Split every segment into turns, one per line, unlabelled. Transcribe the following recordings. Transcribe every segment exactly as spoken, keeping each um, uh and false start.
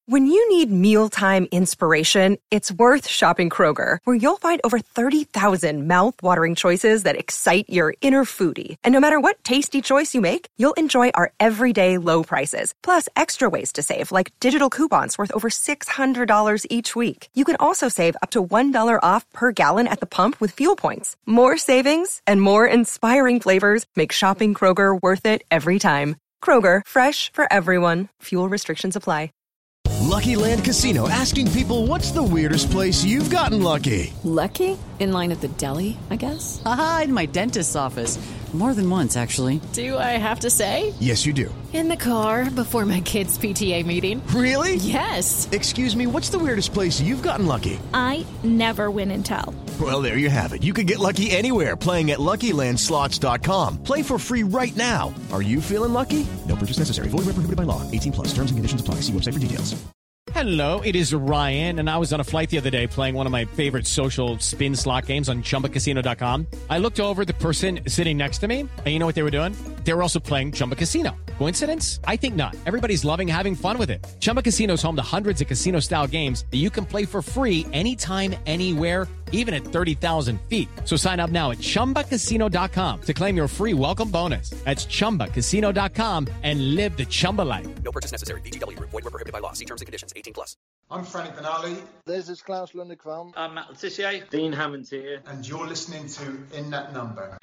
When you need mealtime inspiration, it's worth shopping Kroger, where you'll find over thirty thousand mouth-watering choices that excite your inner foodie. And no matter what tasty choice you make, you'll enjoy our everyday low prices, plus extra ways to save, like digital coupons worth over six hundred dollars each week. You can also save up to one dollar off per gallon at the pump with fuel points. More savings and more inspiring flavors make shopping Kroger worth it every time. Kroger, fresh for everyone. Fuel restrictions apply.
Lucky Land Casino, asking people, what's the weirdest place you've gotten lucky?
Lucky? In line at the deli, I guess?
Aha, in my dentist's office. More than once, actually.
Do I have to say?
Yes, you do.
In the car before my kids' P T A meeting.
Really?
Yes.
Excuse me, what's the weirdest place you've gotten lucky?
I never win and tell.
Well, there you have it. You can get lucky anywhere, playing at Lucky Land Slots dot com. Play for free right now. Are you feeling lucky? No purchase necessary. Void where prohibited by law. eighteen plus. Terms and conditions apply. See website for details.
Hello, it is Ryan, and I was on a flight the other day playing one of my favorite social spin slot games on Chumba Casino dot com. I looked over at the person sitting next to me, and you know what they were doing? They were also playing Chumba Casino. Coincidence? I think not. Everybody's loving having fun with it. Chumba Casino is home to hundreds of casino-style games that you can play for free anytime, anywhere, even at thirty thousand feet. So sign up now at Chumba Casino dot com to claim your free welcome bonus. That's Chumba Casino dot com and live the Chumba life.
No purchase necessary. V G W. Void where prohibited by law. See terms and conditions. eighteen plus.
I'm Franny Benali.
This is Klaus Lundekvam.
I'm Matt Letitia. Dean Hammond here.
And you're listening to In That Number.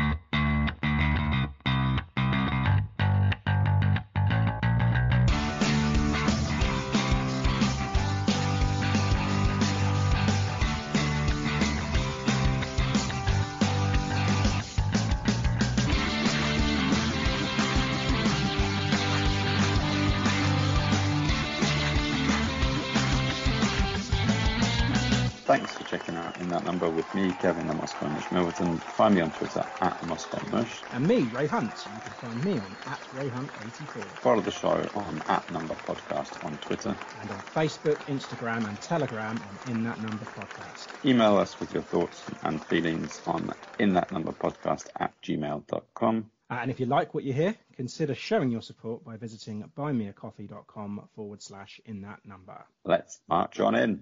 Thanks for checking out In That Number with me, Kevin, the Moscow Mush Milverton. Find me on Twitter at Moscow Mush.
And me, Ray Hunt. You can find me on at Ray Hunt eighty-four.
Follow the show on at Number Podcast on Twitter.
And on Facebook, Instagram and Telegram on In That Number Podcast.
Email us with your thoughts and feelings on In That Number Podcast at gmail dot com.
Uh, and if you like what you hear, consider showing your support by visiting buymeacoffee.com forward slash in that number.
Let's march on in.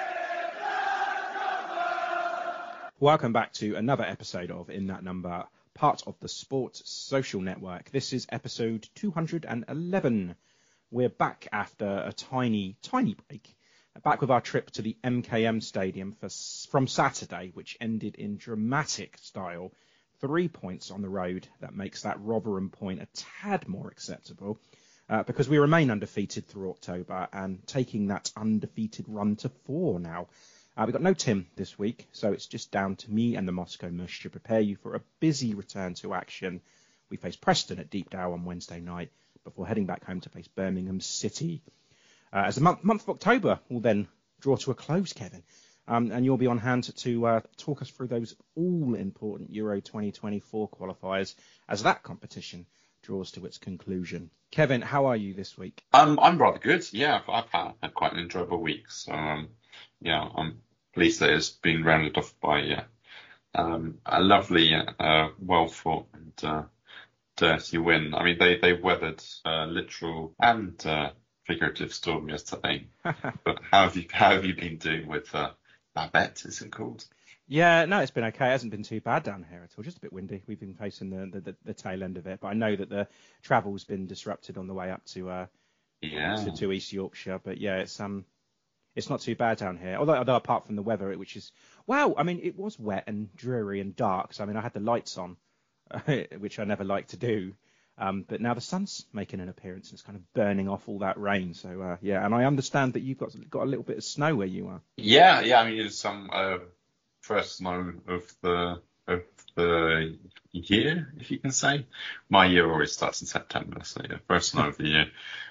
Welcome back to another episode of In That Number, part of the Sports Social Network. This is episode two hundred eleven. We're back after a tiny, tiny break. Back with our trip to the M K M Stadium for, from Saturday, which ended in dramatic style. Three points on the road. That makes that Rotherham point a tad more acceptable. Uh, because we remain undefeated through October and taking that undefeated run to four now. Uh, we've got no Tim this week, so it's just down to me and the Moscow Mush to prepare you for a busy return to action. We face Preston at Deepdale on Wednesday night before heading back home to face Birmingham City. Uh, as the month, month of October will then draw to a close, Kevin, um, and you'll be on hand to uh, talk us through those all-important Euro twenty twenty-four qualifiers as that competition draws to its conclusion. Kevin, how are you this week?
Um, I'm rather good. Yeah, I've, I've had, had quite an enjoyable week. So, um, yeah, I'm pleased that it's been rounded off by uh, um, a lovely, uh, well-fought and uh, dirty win. I mean, they, they weathered uh, literal and uh, figurative storm yesterday. But how have you how have you been doing with uh, Babette, is it called?
Yeah, no, it's been okay. It hasn't been too bad down here at all. Just a bit windy. We've been facing the, the, the, the tail end of it. But I know that the travel's been disrupted on the way up to uh,
yeah.
to, to East Yorkshire. But yeah, it's um. It's not too bad down here, although, although apart from the weather, which is, wow, I mean, it was wet and dreary and dark. So, I mean, I had the lights on, which I never like to do. Um, but now the sun's making an appearance and it's kind of burning off all that rain. So, uh, yeah, and I understand that you've got got a little bit of snow where you are.
Yeah, yeah, I mean, it's some uh, first snow of the of the year, if you can say. My year always starts in September, so yeah, first snow of the year,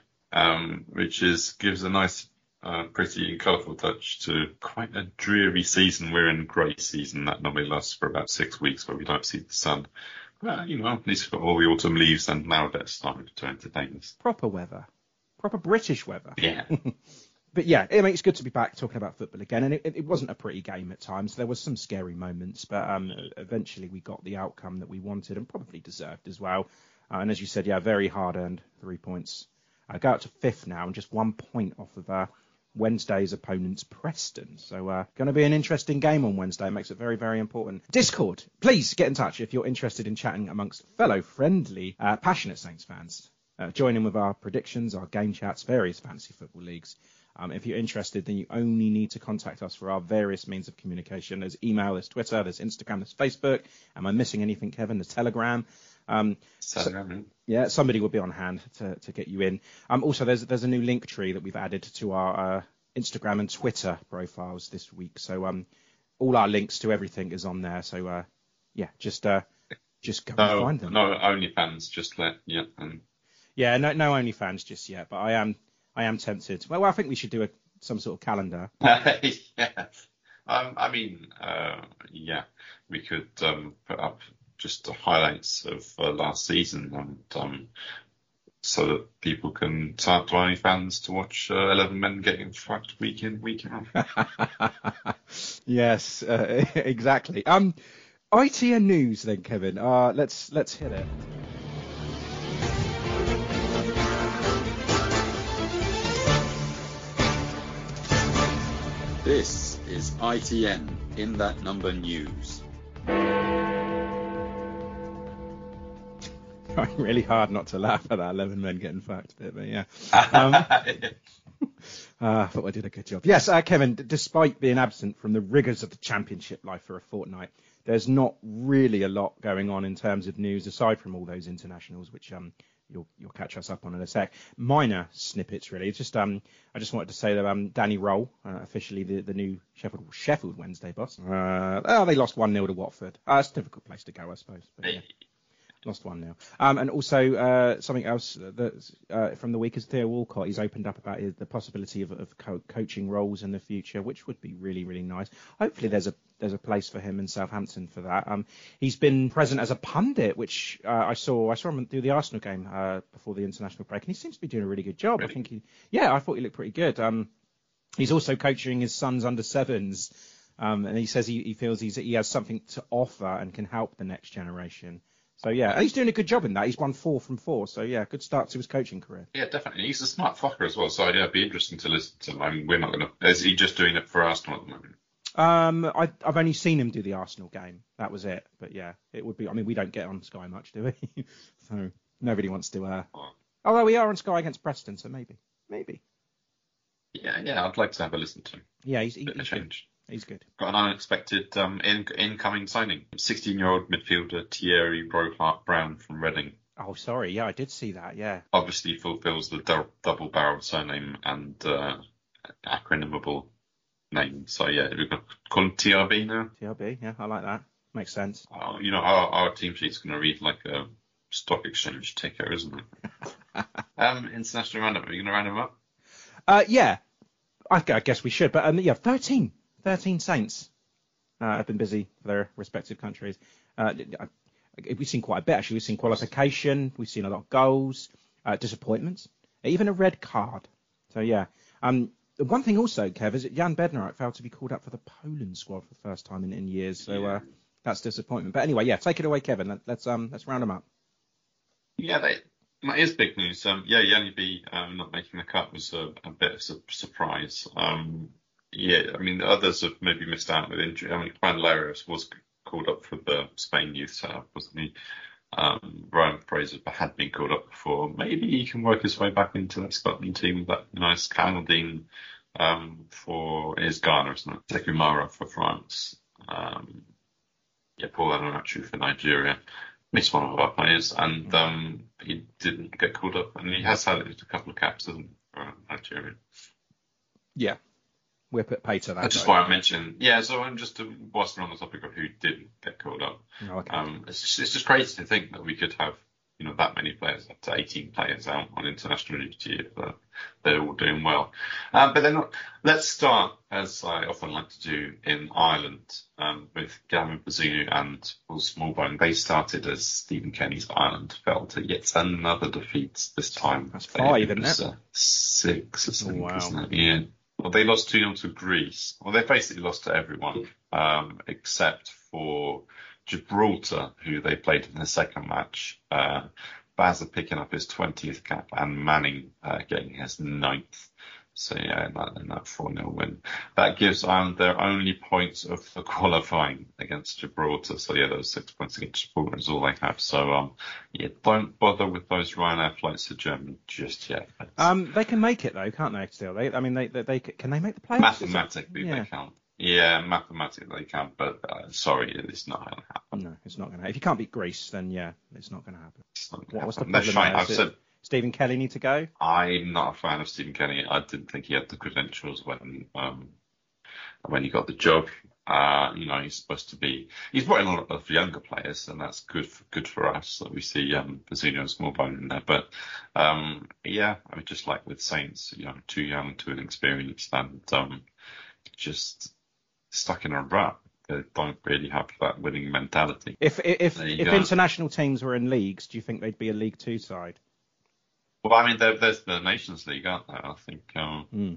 um, which is gives a nice Uh, pretty and colourful touch to quite a dreary season. We're in grey season that normally lasts for about six weeks where we don't see the sun. Well, you know, at least we've got all the autumn leaves and now that's starting to turn to days.
Proper weather. Proper British weather.
Yeah.
But yeah, I mean, it's good to be back talking about football again. And it, it wasn't a pretty game at times. There was some scary moments, but um, eventually we got the outcome that we wanted and probably deserved as well. Uh, and as you said, yeah, very hard-earned three points. I uh, go out to fifth now and just one point off of uh, Wednesday's opponent's Preston. So uh, going to be an interesting game on Wednesday. It makes it very, very important. Discord, please get in touch if you're interested in chatting amongst fellow friendly, uh, passionate Saints fans. Uh, join in with our predictions, our game chats, various fantasy football leagues. Um, if you're interested, then you only need to contact us for our various means of communication. There's email, there's Twitter, there's Instagram, there's Facebook. Am I missing anything, Kevin? There's Telegram. Um,
Telegram,
so, yeah, somebody will be on hand to, to get you in. Um, also, there's there's a new link tree that we've added to our uh, Instagram and Twitter profiles this week. So um, all our links to everything is on there. So uh, yeah, just uh, just go
no,
and find them.
No OnlyFans, just let yeah. And...
Yeah, no no OnlyFans just yet, but I am I am tempted. Well, I think we should do a some sort of calendar.
yeah. Um, I mean, uh, yeah, we could um, put up just the highlights of uh, last season, and um, so that people can start to OnlyFans to watch uh, eleven men getting fucked week in, week out.
Yes, uh, exactly. Um, I T N news then, Kevin. Uh, let's let's hit it.
This is I T N in that number news.
Trying really hard not to laugh at that eleven men getting fucked bit, but yeah. Um, uh, I thought I did a good job. Yes, uh, Kevin, d- despite being absent from the rigours of the championship life for a fortnight, there's not really a lot going on in terms of news aside from all those internationals, which um you'll you'll catch us up on in a sec. Minor snippets, really. It's just um I just wanted to say that um Danny Roll, uh, officially the, the new Sheffield Sheffield Wednesday boss. Uh, oh, they lost one nil to Watford. Uh, it's a difficult place to go, I suppose. But, yeah. Lost one nil. Um, and also uh, something else that uh, from the week is Theo Walcott. He's opened up about his, the possibility of, of co- coaching roles in the future, which would be really, really nice. Hopefully, there's a there's a place for him in Southampton for that. Um, he's been present as a pundit, which uh, I saw. I saw him do the Arsenal game uh, before the international break, and he seems to be doing a really good job. Really? I think he, yeah, I thought he looked pretty good. Um, he's also coaching his son's under sevens, um, and he says he, he feels he's, he has something to offer and can help the next generation. So, yeah, he's doing a good job in that. He's won four from four. So, yeah, good start to his coaching career.
Yeah, definitely. He's a smart fucker as well. So, yeah, it'd be interesting to listen to him. I mean, we're not going to... Is he just doing it for Arsenal at the moment?
Um, I, I've only seen him do the Arsenal game. That was it. But, yeah, it would be... I mean, we don't get on Sky much, do we? So, nobody wants to... Uh... Oh. Although we are on Sky against Preston, so maybe. Maybe.
Yeah, yeah, I'd like to have a listen to him.
Yeah, he's... He,
Bit
he's
of change.
Good. He's good.
Got an unexpected um, in, incoming signing. sixteen-year-old midfielder Thierry Rohart-Brown from Reading.
Oh, sorry. Yeah, I did see that, yeah.
Obviously fulfills the du- double-barreled surname and uh, acronymable name. So, yeah, we've got call him T R B now.
T R B, yeah, I like that. Makes sense.
Uh, you know, our, our team sheet's going to read like a stock exchange ticker, isn't it? um, international roundup. Are you going to round him up?
Uh, yeah. I, I guess we should. But, um, yeah, thirteen. thirteen Saints uh, have been busy for their respective countries. Uh, we've seen quite a bit, actually. We've seen qualification. We've seen a lot of goals, uh, disappointments, even a red card. So, yeah. Um, one thing also, Kev, is that Jan Bednarek failed to be called up for the Poland squad for the first time in, in years. So yeah. uh, that's disappointment. But anyway, yeah, take it away, Kevin. Let, let's um, let's round them up.
Yeah, they, that is big news. Um, yeah, Yanni B um, not making the cut was a, a bit of a surprise. Um, Yeah, I mean, others have maybe missed out with injury. I mean, Juan Larios was called up for the Spain youth setup, wasn't he? Um, Ryan Fraser had been called up before. Maybe he can work his way back into that Scotland team with that nice Caldine um, for his Ghana, isn't it? Sekumara for France. Um, yeah, Paul Anunachu for Nigeria. Missed one of our players, and um, he didn't get called up. And he has had a couple of caps, hasn't he, for Nigeria?
Yeah. We'll put pay to that.
That's just why I mentioned. Yeah, so I'm just uh, whilst we're on the topic of who didn't get called up.
Oh, okay.
Um, it's just, it's just crazy to think that we could have, you know, that many players, up to eighteen players out on international duty if uh, they're all doing well. Um, but then let's start, as I often like to do, in Ireland um, with Gavin Bazunu and Paul Smallbone. They started as Stephen Kenny's Ireland fell to yet another defeat this time.
That's five, isn't it?
Uh, six, I think,
oh, wow.
isn't it? Yeah. Well, they lost two nil to Greece. Well, they basically lost to everyone, um, except for Gibraltar, who they played in the second match. Uh, Bazza picking up his twentieth cap and Manning uh, getting his ninth. So yeah, in that, in that four nil win, that gives Ireland their only points of the qualifying against Gibraltar. So yeah, those six points against Gibraltar is all they have. So um, yeah, don't bother with those Ryanair flights to Germany just yet.
Um, they can make it though, can't they? Still, they, I mean, they, they, they can they make the playoffs?
Mathematically,
yeah.
they can. Yeah, mathematically they can, but uh, sorry, it's not going to happen.
No, it's not going to happen. If you can't beat Greece, then yeah, it's not going to happen.
What,
what was the
problem?
problem?
I've said.
Stephen Kelly need to go?
I'm not a fan of Stephen Kelly. I didn't think he had the credentials when um, when he got the job. Uh, you know, he's supposed to be. He's brought in a lot of younger players, and that's good for, good for us. That we see um, Fazzino and Smallbone in there. But um, yeah, I mean, just like with Saints, you know, too young, too inexperienced, and um, just stuck in a rut. They don't really have that winning mentality.
If if if
go.
international teams were in leagues, do you think they'd be a League Two side?
Well, I mean, there, there's the Nations League, aren't there? I think. Um,
mm.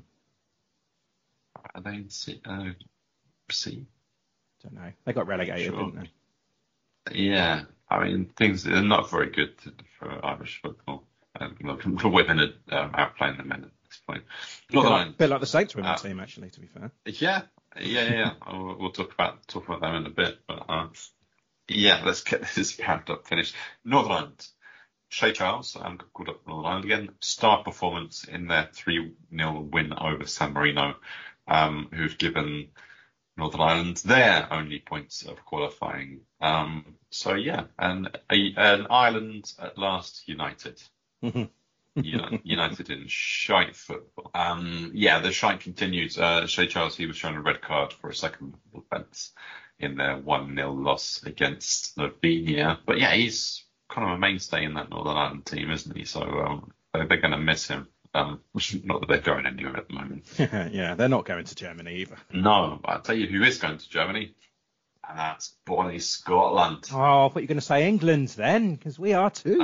Are they in C? Uh, C?
Don't know. They got relegated,
sure.
didn't they?
Yeah. I mean, things are not very good for Irish football. Um, the women are um, outplaying the men at this point.
A bit, like, bit like the Saints women's uh, team, actually, to be fair.
Yeah. Yeah, yeah. we'll, we'll talk about talk about them in a bit. But uh, yeah, let's get this round up finished. Northern Ireland. Shea Charles and called up Northern Ireland again. Star performance in their three nil win over San Marino, um, who've given Northern Ireland their only points of qualifying. Um, so yeah, and a, an Ireland at last united. United in shite football. Um, yeah, the shite continued. Uh, Shea Charles, he was shown a red card for a second offence in their one nil loss against Slovenia. But yeah, he's kind of a mainstay in that Northern Ireland team, isn't he? So um, they're going to miss him. Um, not that they're going anywhere at the moment.
Yeah, they're not going to Germany either.
No, but I'll tell you who is going to Germany, and that's Bonnie Scotland.
Oh, I thought you were going to say England then, because we are too.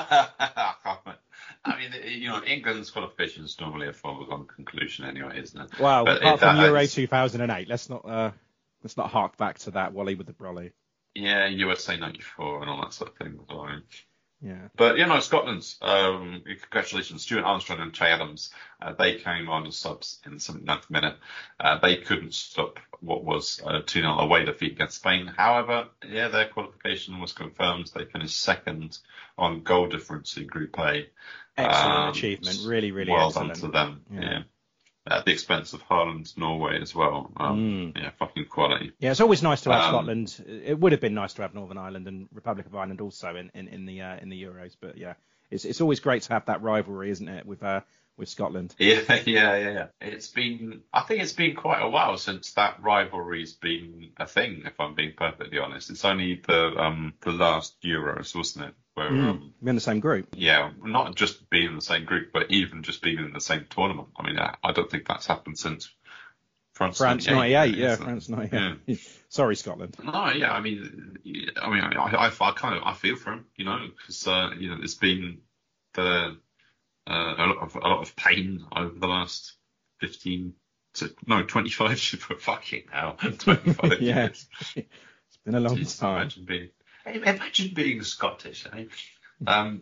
I mean, you know, England's qualification is normally a foregone conclusion anyway, isn't it?
Well,
but
apart
it,
from
that,
Euro two thousand eight, let's not uh, let's not hark back to that Wally with the brolly.
Yeah, U S A ninety-four and all that sort of thing. So.
Yeah.
But, you know, Scotland, um, congratulations, Stuart Armstrong and Che Adams. Uh, they came on as subs in the seventy-ninth minute. Uh, they couldn't stop what was a two nil away defeat against Spain. However, yeah, their qualification was confirmed. They finished second on goal difference in Group A.
Excellent
um,
achievement. Really, really
well
excellent.
Well done to them.
Yeah.
yeah. At the expense of Holland, Norway as well. Um, mm. Yeah, fucking quality.
Yeah, it's always nice to have
um,
Scotland. It would have been nice to have Northern Ireland and Republic of Ireland also in, in, in the uh, in the Euros. But yeah, it's it's always great to have that rivalry, isn't it, with uh, with Scotland?
Yeah, yeah, yeah, yeah. It's been, I think it's been quite a while since that rivalry's been a thing. If I'm being perfectly honest, it's only the um the last Euros, wasn't it? Where
mm,
um,
we're in the same group.
Yeah, not just being in the same group, but even just being in the same tournament. I mean, I, I don't think that's happened since France.
France ninety-eight, yeah, France ninety-eight. Yeah. Sorry, Scotland.
No, yeah, I mean, I mean, I, I, I kind of I feel for him, you know, because uh, you know, it's been the uh, a lot of a lot of pain over the last fifteen to no twenty-five fucking hell, twenty-five
yeah.
years.
It's been a long
Jeez,
time.
Imagine being. Imagine being Scottish, eh? Um,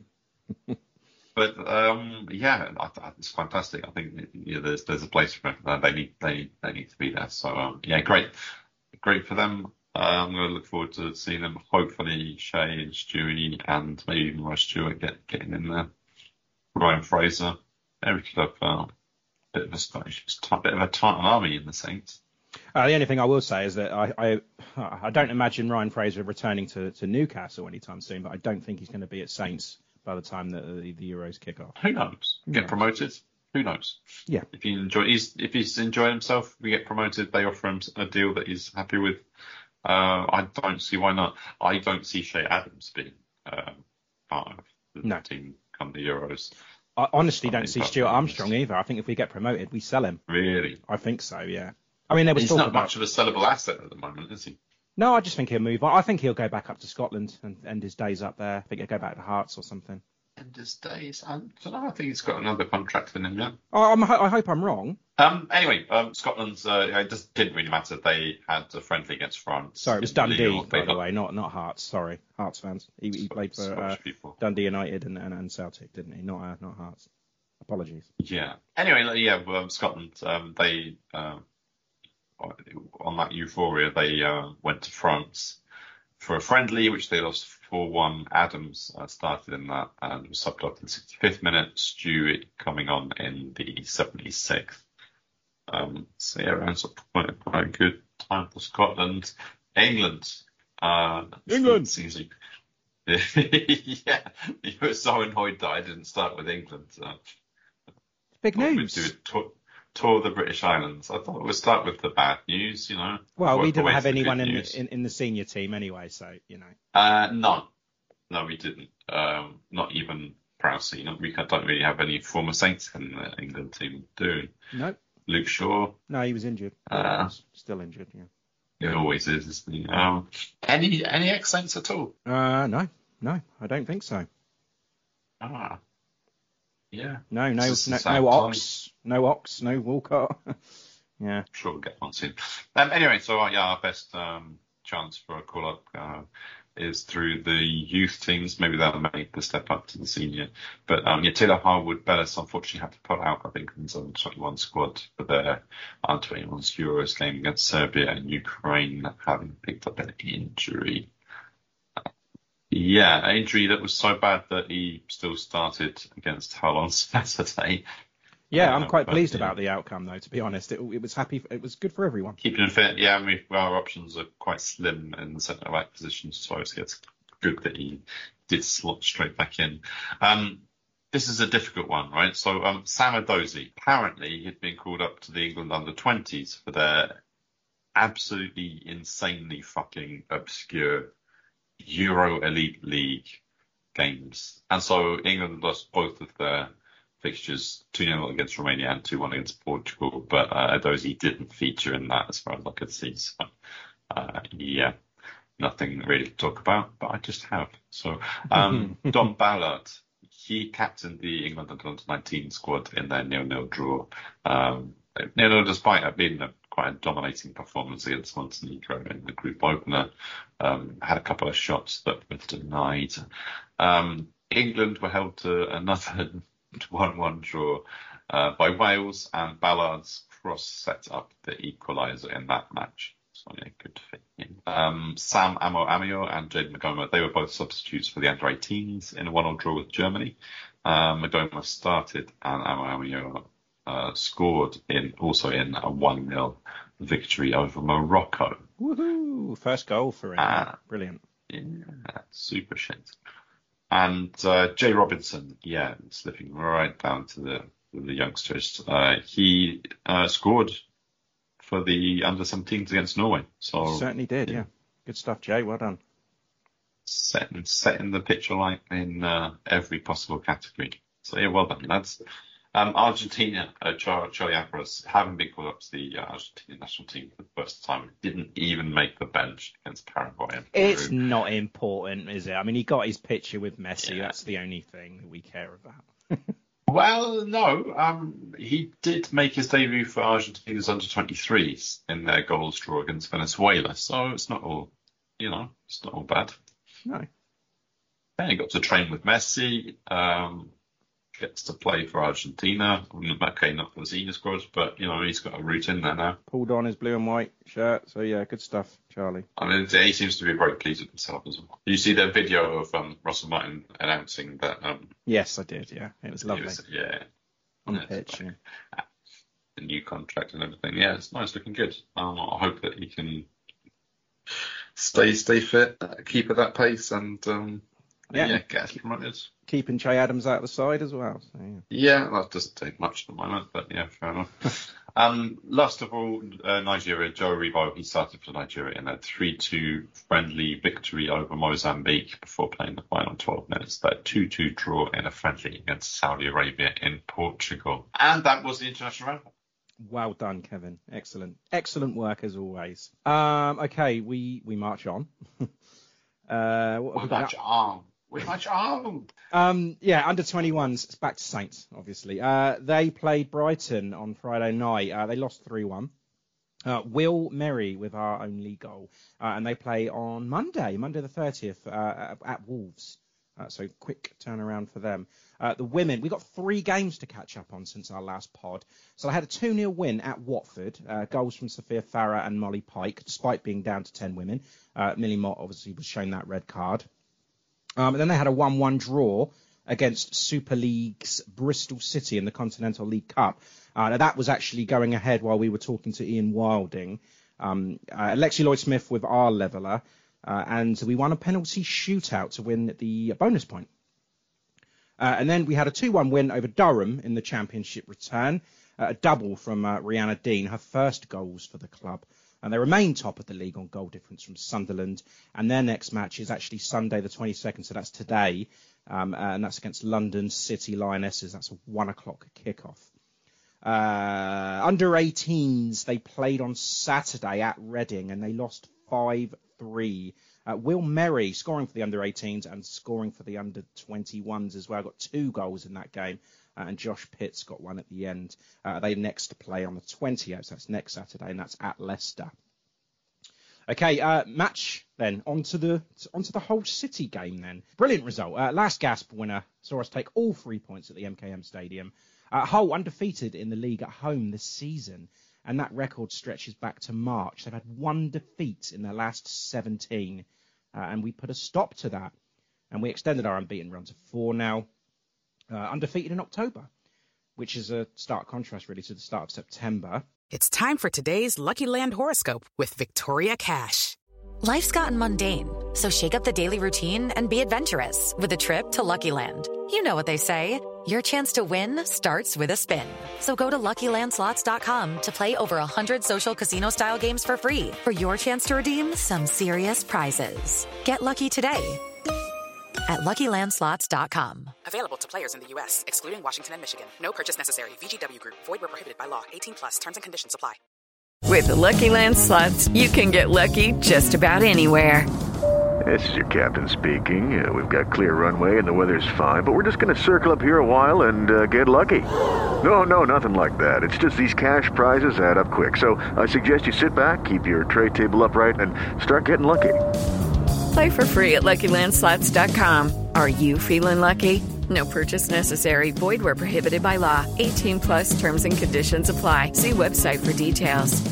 but um, yeah, I, I, it's fantastic. I think yeah, there's there's a place for them. They need they they need to be there. So um, yeah, great, great for them. Uh, I'm going to look forward to seeing them. Hopefully, Shea and Stewie and maybe even Ross Stewart get getting in there. Ryan Fraser. There we could have uh, a bit of a Scottish, a bit of a Titan army in the Saints.
Uh, the only thing I will say is that I, I I don't imagine Ryan Fraser returning to, to Newcastle anytime soon, but I don't think he's going to be at Saints by the time that the, the Euros kick off.
Who knows? Get promoted? Who knows?
Yeah.
If he enjoy, he's, if he's enjoying himself, we get promoted. They offer him a deal that he's happy with. Uh, I don't see why not. I don't see Shea Adams being uh, part of the
no.
team come the Euros.
I honestly
I
don't see Stuart Armstrong either. I think if we get promoted, we sell him.
Really?
I think so. Yeah. I mean, there was
he's
talk
not
about...
much of a sellable asset at the moment, is he?
No, I just think he'll move on. I think he'll go back up to Scotland and end his days up there. I think he'll go back to Hearts or something.
End his days? I don't know. I think he's got another contract in him now.
Oh, I'm, I hope I'm wrong.
Um. Anyway, um, Scotland's. Uh, it just didn't really matter. They had a friendly against France.
Sorry, it was Dundee,
Lille.
by the way, not not Hearts. Sorry, Hearts fans. He, he played for uh, Dundee United and, and, and Celtic, didn't he? Not uh, not Hearts. Apologies.
Yeah. Anyway, like, yeah, well, um, Scotland, um, they, uh, on that euphoria, they uh, went to France for a friendly, which they lost four one. Adams uh, started in that and was subbed up in the sixty-fifth minute. Stewart coming on in the seventy-sixth. Um, so yeah, around sort of quite, quite a good time for Scotland. England. Uh,
England!
Seems like, yeah, you were so annoyed that I didn't start with England. Uh,
Big news.
We'd do a tour, tour of the British Islands. I thought we'd start with the bad news, you know.
Well, we
Work
didn't
away
have
to the
anyone
good
in,
news.
the, in in the senior team anyway, so, you know.
Uh, no. No, we didn't. Um, not even Prowsey. You know, we don't really have any former Saints in the England team, do we?
Nope.
Luke Shaw.
No, he was injured.
Uh,
He's still injured, yeah.
It always is, isn't he? Um, any any ex-Saints at all?
Uh, no, no, I don't think so.
Ah. Yeah.
No, no,
This is
no,
a sad
no
time.
Ox, no Ox, no Walcott. Yeah.
I'm sure we'll get one soon. Um, anyway, so uh, yeah, our best um, chance for a call-up uh, is through the youth teams. Maybe that'll make the step up to the senior. But um, yeah, Taylor Harwood Bellis unfortunately had to put out, I think, in the twenty-one squad for their under twenty-one's Euros game against Serbia and Ukraine, having picked up an injury. Yeah, an injury that was so bad that he still started against Hull on Saturday.
Yeah,
Uh,
I'm quite
but,
pleased
yeah.
about the outcome, though. To be honest, it, it was happy. It was good for everyone.
Keeping him fit, yeah, I mean, our options are quite slim in the centre back position, so it's it's good that he did slot straight back in. Um, this is a difficult one, right? So um, Sam Edozie, apparently he'd been called up to the England under twenties for their absolutely insanely fucking obscure Euro Elite League games. And so England lost both of their fixtures, two nil against Romania and two one against Portugal, but uh, Edozie didn't feature in that as far as I could see. So, uh, yeah, nothing really to talk about, but I just have. So, um, Don Ballard, he captained the England under nineteen squad in their nil nil draw. Um, nil nil despite it being a quite a dominating performance against Montenegro in the group opener. Um, had a couple of shots that were denied. Um, England were held to another one one draw uh, by Wales, and Ballard's cross set up the equaliser in that match. So yeah, good for him. Um, Sam Amo Amio and Jade Magoma, they were both substitutes for the under eighteens in a one all draw with Germany. Um, Magoma started and Amo Amio uh, scored in also in a one nil victory over Morocco.
Woohoo! First goal for him.
Uh,
Brilliant.
Yeah, super shit. And uh, Jay Robinson, yeah, slipping right down to the the youngsters. Uh, he uh, scored for the under seventeens against Norway. So
Certainly did, yeah. Good stuff, Jay. Well done.
Setting setting the picture light in uh, every possible category. So yeah, well done, lads. Um, Argentina, uh, Char- Charlie Alvarez, having been called up to the uh, Argentinian national team for the first time, didn't even make the bench against Paraguay. And
It's
Peru.
not important, is it? I mean, he got his picture with Messi.
Yeah.
That's the only thing that we care about.
Well, no, um, he did make his debut for Argentina's under twenty-threes in their goals draw against Venezuela, so it's not all, you know, it's not all bad.
No.
Then he got to train with Messi, um, gets to play for Argentina. Okay, not for the senior squad, but, you know, he's got a route in there now.
Pulled on his blue and white shirt. So, yeah, good stuff, Charlie.
I mean, he seems to be very pleased with himself as well. Did you see the video of um, Russell Martin announcing that? Um,
Yes, I did, yeah. It was lovely.
was- yeah.
On the
Yeah,
pitch, yeah.
the new contract and everything. Yeah, it's nice, looking good. Um, I hope that he can stay stay fit, uh, keep at that pace, and um,
Yeah.
yeah, get us promoted.
Keeping Che Adams out the side as well. So, yeah.
Yeah, that doesn't take much at the moment, but yeah, fair enough. um, last of all, uh, Nigeria, Joe Aribo, he started for Nigeria in a three two friendly victory over Mozambique before playing the final twelve minutes. That two two draw in a friendly against Saudi Arabia in Portugal. And that was the international roundup.
Well done, Kevin. Excellent. Excellent work as always. Um, okay, we, we march on. uh, what have
We
we got?
march on. We march on.
Um, yeah, under twenty-ones, it's back to Saints, obviously. Uh, they played Brighton on Friday night. Uh, they lost three one. Uh, Will Merry with our only goal. Uh, and they play on Monday, Monday the thirtieth, uh, at, at Wolves. Uh, so quick turnaround for them. Uh, the women, we got three games to catch up on since our last pod. So they had a two nil win at Watford. Uh, goals from Sophia Farah and Molly Pike, despite being down to ten women. Uh, Millie Mott obviously was shown that red card. Um, and then they had a one one draw against Super League's Bristol City in the Continental League Cup. Uh, now that was actually going ahead while we were talking to Ian Wilding. Um, uh, Lexi Lloyd-Smith with our leveller. Uh, and we won a penalty shootout to win the bonus point. Uh, and then we had a two one win over Durham in the championship return. Uh, a double from uh, Rihanna Dean, her first goals for the club. And they remain top of the league on goal difference from Sunderland. And their next match is actually Sunday the twenty-second, so that's today. Um, and that's against London City Lionesses. That's a one o'clock kickoff. Uh, under eighteens, they played on Saturday at Reading and they lost five three. Uh, Will Merry scoring for the under eighteens and scoring for the under twenty-ones as well. Got two goals in that game. Uh, and Josh Pitts got one at the end. Uh, they next to play on the twentieth. So that's next Saturday, and that's at Leicester. Okay, uh, match then. Onto the onto the Hull City game then. Brilliant result. Uh, last gasp winner saw us take all three points at the M K M Stadium. Uh, Hull undefeated in the league at home this season. And that record stretches back to March. They've had one defeat in their last seventeen. Uh, and we put a stop to that. And we extended our unbeaten run to four now. Uh, undefeated in October, which is a stark contrast, really, to the start of September.
It's time for today's Lucky Land horoscope with Victoria Cash. Life's gotten mundane, so shake up the daily routine and be adventurous with a trip to Lucky Land. You know what they say. Your chance to win starts with a spin. So go to Lucky Land Slots dot com to play over one hundred social casino-style games for free for your chance to redeem some serious prizes. Get lucky today at Lucky Land Slots dot com.
Available to players in the U S, excluding Washington and Michigan. No purchase necessary. V G W Group. Void where prohibited by law. eighteen plus. Terms and conditions apply.
With the Lucky Land Slots, you can get lucky just about anywhere.
This is your captain speaking. Uh, we've got clear runway and the weather's fine, but we're just going to circle up here a while and uh, get lucky. No, no, nothing like that. It's just these cash prizes add up quick. So I suggest you sit back, keep your tray table upright, and start getting lucky.
Play for free at Lucky Land Slots dot com. Are you feeling lucky? No purchase necessary. Void where prohibited by law. eighteen plus terms and conditions apply. See website for details.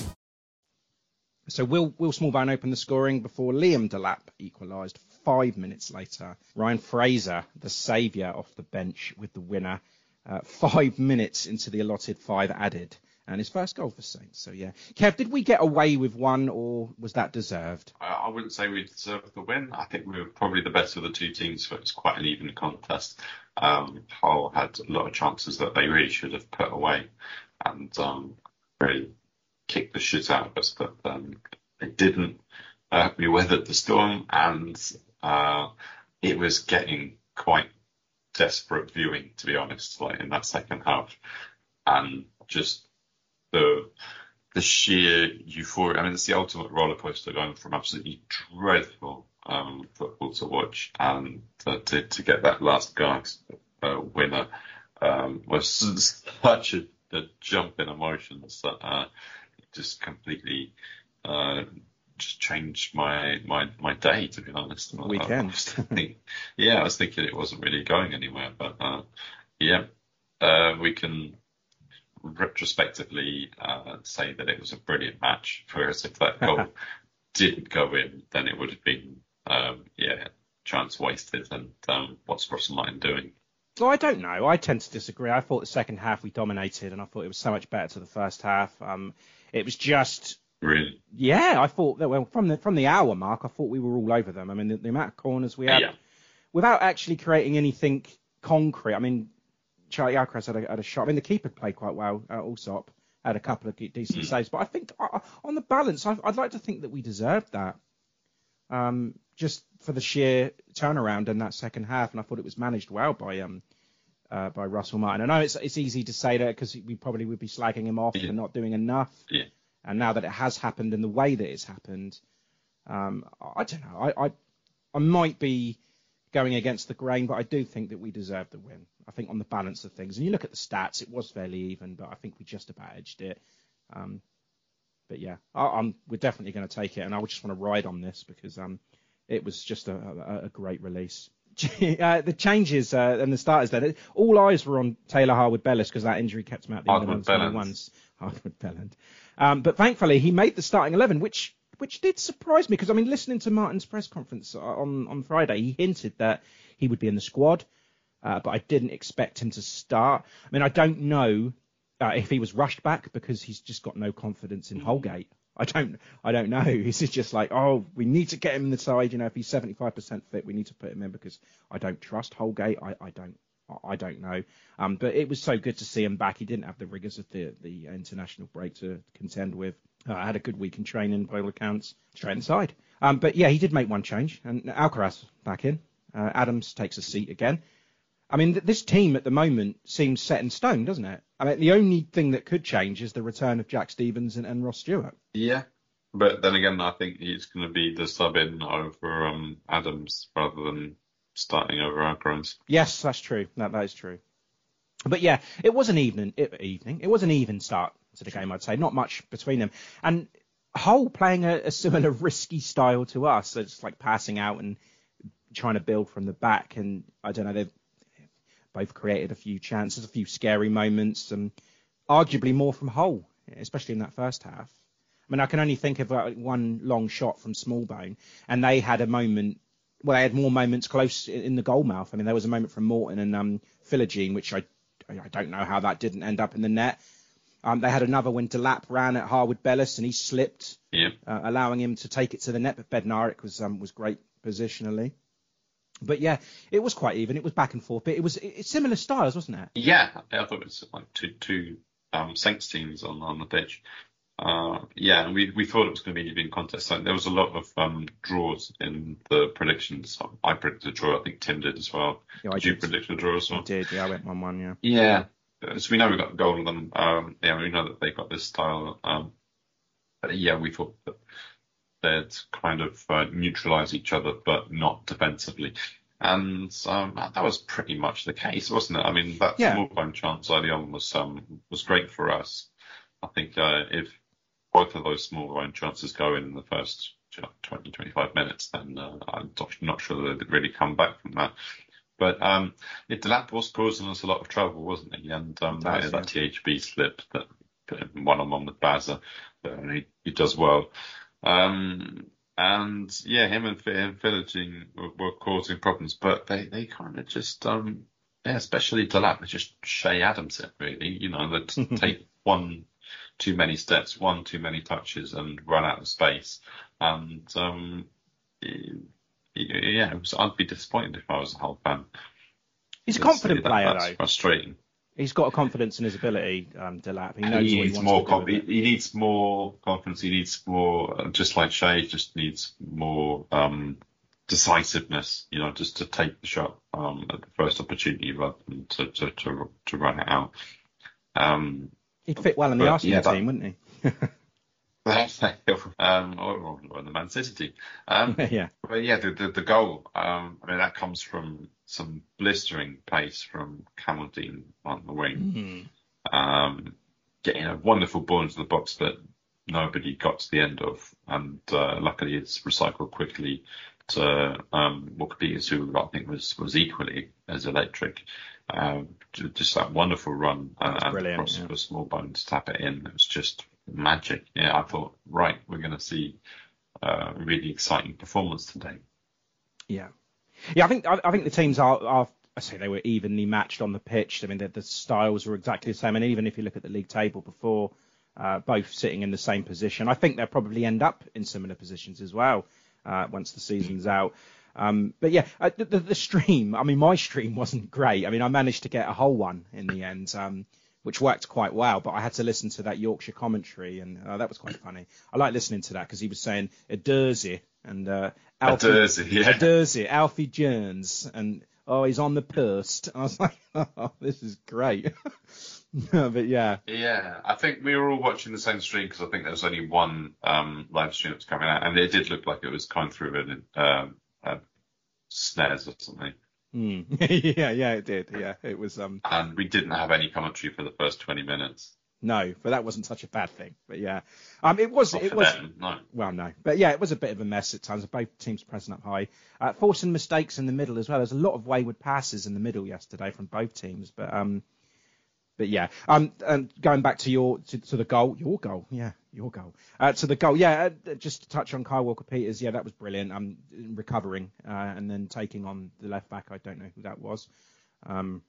So Will, Will Smallbone opened the scoring before Liam Delap equalised five minutes later. Ryan Fraser, the saviour, off the bench with the winner. Uh, five minutes into the allotted five added. And his first goal for Saints. So, yeah. Kev, did we get away with one or was that deserved?
I wouldn't say we deserved the win. I think we were probably the best of the two teams, so it was quite an even contest. Um, Hull had a lot of chances that they really should have put away and um, really kicked the shit out of us, but um, they didn't. Uh, we weathered the storm, and uh, it was getting quite desperate viewing, to be honest, like in that second half. And just the the sheer euphoria. I mean, it's the ultimate roller coaster, going from absolutely dreadful um, football to watch and uh, to to get that last gasp uh, winner um, was such a, a jump in emotions that uh, it just completely uh, just changed my, my my day, to be honest.
Weekend.
I was thinking, yeah, I was thinking it wasn't really going anywhere, but uh, yeah, uh, we can retrospectively uh, say that it was a brilliant match. Whereas if that goal didn't go in, then it would have been um, yeah chance wasted. And um, what's Russell Martin doing?
Well, I don't know. I tend to disagree. I thought the second half we dominated, and I thought it was so much better to the first half. Um, it was just
really,
yeah. I thought that well, from the from the hour mark, I thought we were all over them. I mean, the, the amount of corners we had,
yeah.
without actually creating anything concrete. I mean, Charlie Alcaraz had a, had a shot. I mean, the keeper played quite well. Uh, Allsop had a couple of decent mm. saves, but I think uh, on the balance, I, I'd like to think that we deserved that. Um, just for the sheer turnaround in that second half, and I thought it was managed well by um uh, by Russell Martin. I know it's it's easy to say that because we probably would be slagging him off
yeah.
for not doing enough.
Yeah.
And now that it has happened in the way that it's happened, um, I don't know. I, I I might be going against the grain, but I do think that we deserve the win. I think on the balance of things, and you look at the stats, it was fairly even, but I think we just about edged it. Um, but yeah, I, I'm we're definitely going to take it, and I just want to ride on this because um, it was just a, a, a great release. uh, the changes uh, and the starters there, all eyes were on Taylor Harwood-Bellis because that injury kept him out the England twenty-ones. Harwood-Belland. Um, but thankfully, he made the starting eleven, which which did surprise me because, I mean, listening to Martin's press conference on, on Friday, he hinted that he would be in the squad, uh, but I didn't expect him to start. I mean, I don't know uh, if he was rushed back because he's just got no confidence in Holgate. I don't, I don't know. Is just like, oh, we need to get him in the side. You know, if he's seventy-five percent fit, we need to put him in because I don't trust Holgate. I, I don't, I don't know. Um, but it was so good to see him back. He didn't have the rigours of the, the international break to contend with. Uh, I had a good week in training, by all accounts, straight inside. Um, but yeah, he did make one change, and Alcaraz back in. Uh, Adams takes a seat again. I mean, th- this team at the moment seems set in stone, doesn't it? I mean, the only thing that could change is the return of Jack Stevens and, and Ross Stewart.
Yeah, but then again, I think he's going to be the sub-in over um, Adams rather than starting over Alcaraz.
Yes, that's true. That, that is true. But yeah, it was an evening. It, evening. It was an even start to the game, I'd say. Not much between them. And Hull playing a, a similar risky style to us. So it's like passing out and trying to build from the back. And I don't know, they've both created a few chances, a few scary moments, and arguably more from Hull, especially in that first half. I mean, I can only think of uh, one long shot from Smallbone, and they had a moment. Well, they had more moments close in the goal mouth. I mean, there was a moment from Morton and um, Philogene, which I I don't know how that didn't end up in the net. Um, they had another when Delap ran at Harwood-Bellis and he slipped,
yeah.
uh, allowing him to take it to the net. But Bednarek was um, was great positionally. But yeah, it was quite even. It was back and forth. But it was it, similar styles, wasn't it?
Yeah, I thought it was like two two um, Saints teams on, on the pitch. Uh, yeah, and we, we thought it was going to be an even contest. So there was a lot of um, draws in the predictions. I predicted a draw. I think Tim did as well.
Yeah,
did,
did
you predict a draw as well?
I did. Yeah, I went one one. Yeah.
Yeah. So we know we got the goal of them. Um, yeah, we know that they got this style. Um, but yeah, we thought that they'd kind of uh, neutralise each other, but not defensively. And um, that was pretty much the case, wasn't it? I mean, that
yeah.
Smallbone chance early on was um, was great for us. I think uh, if both of those Smallbone chances go in the first you know, twenty, twenty-five minutes, then uh, I'm not sure that they'd really come back from that. But um, yeah, Delap was causing us a lot of trouble, wasn't he? And um, that, does, that yeah. T H B slip that put him one-on-one with Baza, but he, he does well. Um, and yeah, him and, and Philogene were, were causing problems, but they, they kind of just, um, yeah, especially Delap, they just Shea Adams it, really. You know, they take one too many steps, one too many touches, and run out of space. And um, yeah, it was, I'd be disappointed if I was a Hull fan.
He's a confident
that,
player,
that's
though.
Frustrating.
He's got a confidence in his ability, um, Delap. He knows
he
what
needs
he
more.
wants to
Com-
do with
he, he needs more confidence. He needs more, just like Shea, just needs more um, decisiveness. You know, just to take the shot um, at the first opportunity rather than to to to, to run it out. Um,
He'd fit well in the
but,
Arsenal
yeah,
team, wouldn't he?
um, or, or the Man City team. Um,
yeah.
But yeah, the, the, the goal, um, I mean, that comes from some blistering pace from Camaldine on the wing.
Mm-hmm.
Um, getting a wonderful ball into the box that nobody got to the end of. And uh, luckily it's recycled quickly to um, Walker Peters, who I think was, was equally as electric. Um, just that wonderful run uh, and across
yeah.
for Smallbone to tap it in. It was just magic. Yeah, I thought, right, we're going to see uh, a really exciting performance today.
Yeah, yeah. I think I, I think the teams are, are. I say they were evenly matched on the pitch. I mean, the, the styles were exactly the same. And even if you look at the league table before, uh, both sitting in the same position, I think they'll probably end up in similar positions as well uh, once the season's out. Um, but yeah, uh, the, the, the stream. I mean, my stream wasn't great. I mean, I managed to get a whole one in the end. Um, which worked quite well, but I had to listen to that Yorkshire commentary, and uh, that was quite funny. I like listening to that because he was saying Ederzi and uh, Alfie,
Ederzi, yeah.
Ederzi, Alfie Jones, and oh, he's on the post. I was like, oh, this is great. But yeah.
Yeah, I think we were all watching the same stream because I think there was only one um, live stream that was coming out, and it did look like it was coming through a um, uh, snares or something.
Mm. yeah, yeah, it did. Yeah, it was. Um,
and we didn't have any commentary for the first twenty minutes.
No, but that wasn't such a bad thing. But yeah, um, it was.
Not
it
for
was.
them, no.
Well, no, but yeah, it was a bit of a mess at times. Both teams pressing up high, uh, forcing mistakes in the middle as well. There's a lot of wayward passes in the middle yesterday from both teams. But um, but yeah, um, and going back to your to, to the goal, your goal, yeah, your goal, uh, to the goal, yeah. Uh, just to touch on Kyle Walker-Peters, yeah, that was brilliant. Um, recovering uh, and then taking on the left back. I don't know who that was. Um,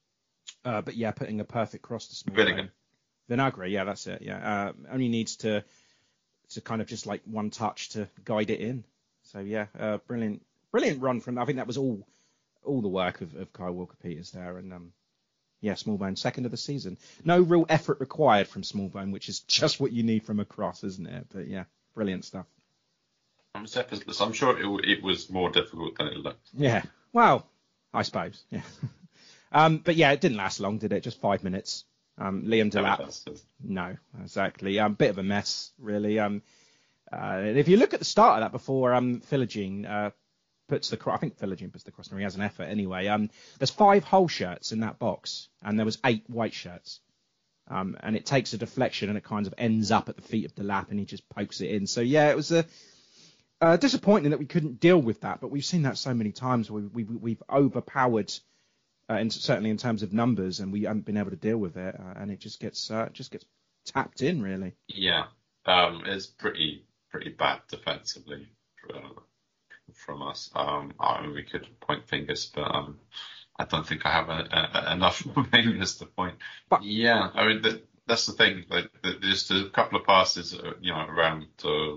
uh, but yeah, putting a perfect cross to Smallbone. Vinagre, yeah, that's it. Yeah, uh, only needs to to kind of just like one touch to guide it in. So yeah, uh, brilliant, brilliant run from. I think that was all all the work of, of Kyle Walker-Peters there, and um, yeah, Smallbone second of the season. No real effort required from Smallbone, which is just what you need from a cross, isn't it? But yeah, brilliant stuff.
I'm effortless. I'm sure it, it was more difficult than it looked.
Yeah, well, I suppose. Yeah, um, but yeah, it didn't last long, did it? Just five minutes. Um, Liam Delap, no, exactly. Um, bit of a mess, really. Um, uh, if you look at the start of that before um, Philogene uh, puts the cross, I think Philogene puts the cross, and he has an effort anyway. Um, there's five whole shirts in that box, and there was eight white shirts. Um, and it takes a deflection, and it kind of ends up at the feet of Delap, and he just pokes it in. So yeah, it was a uh, disappointing that we couldn't deal with that, but we've seen that so many times. We, we, we've overpowered. Uh, and certainly in terms of numbers, and we haven't been able to deal with it, uh, and it just gets uh, just gets tapped in, really.
Yeah, um, it's pretty pretty bad defensively uh, from us. Um, I mean, we could point fingers, but um, I don't think I have a, a, enough fingers to point. But yeah, I mean the, that's the thing. Like, the, just a couple of passes, uh, you know, around uh,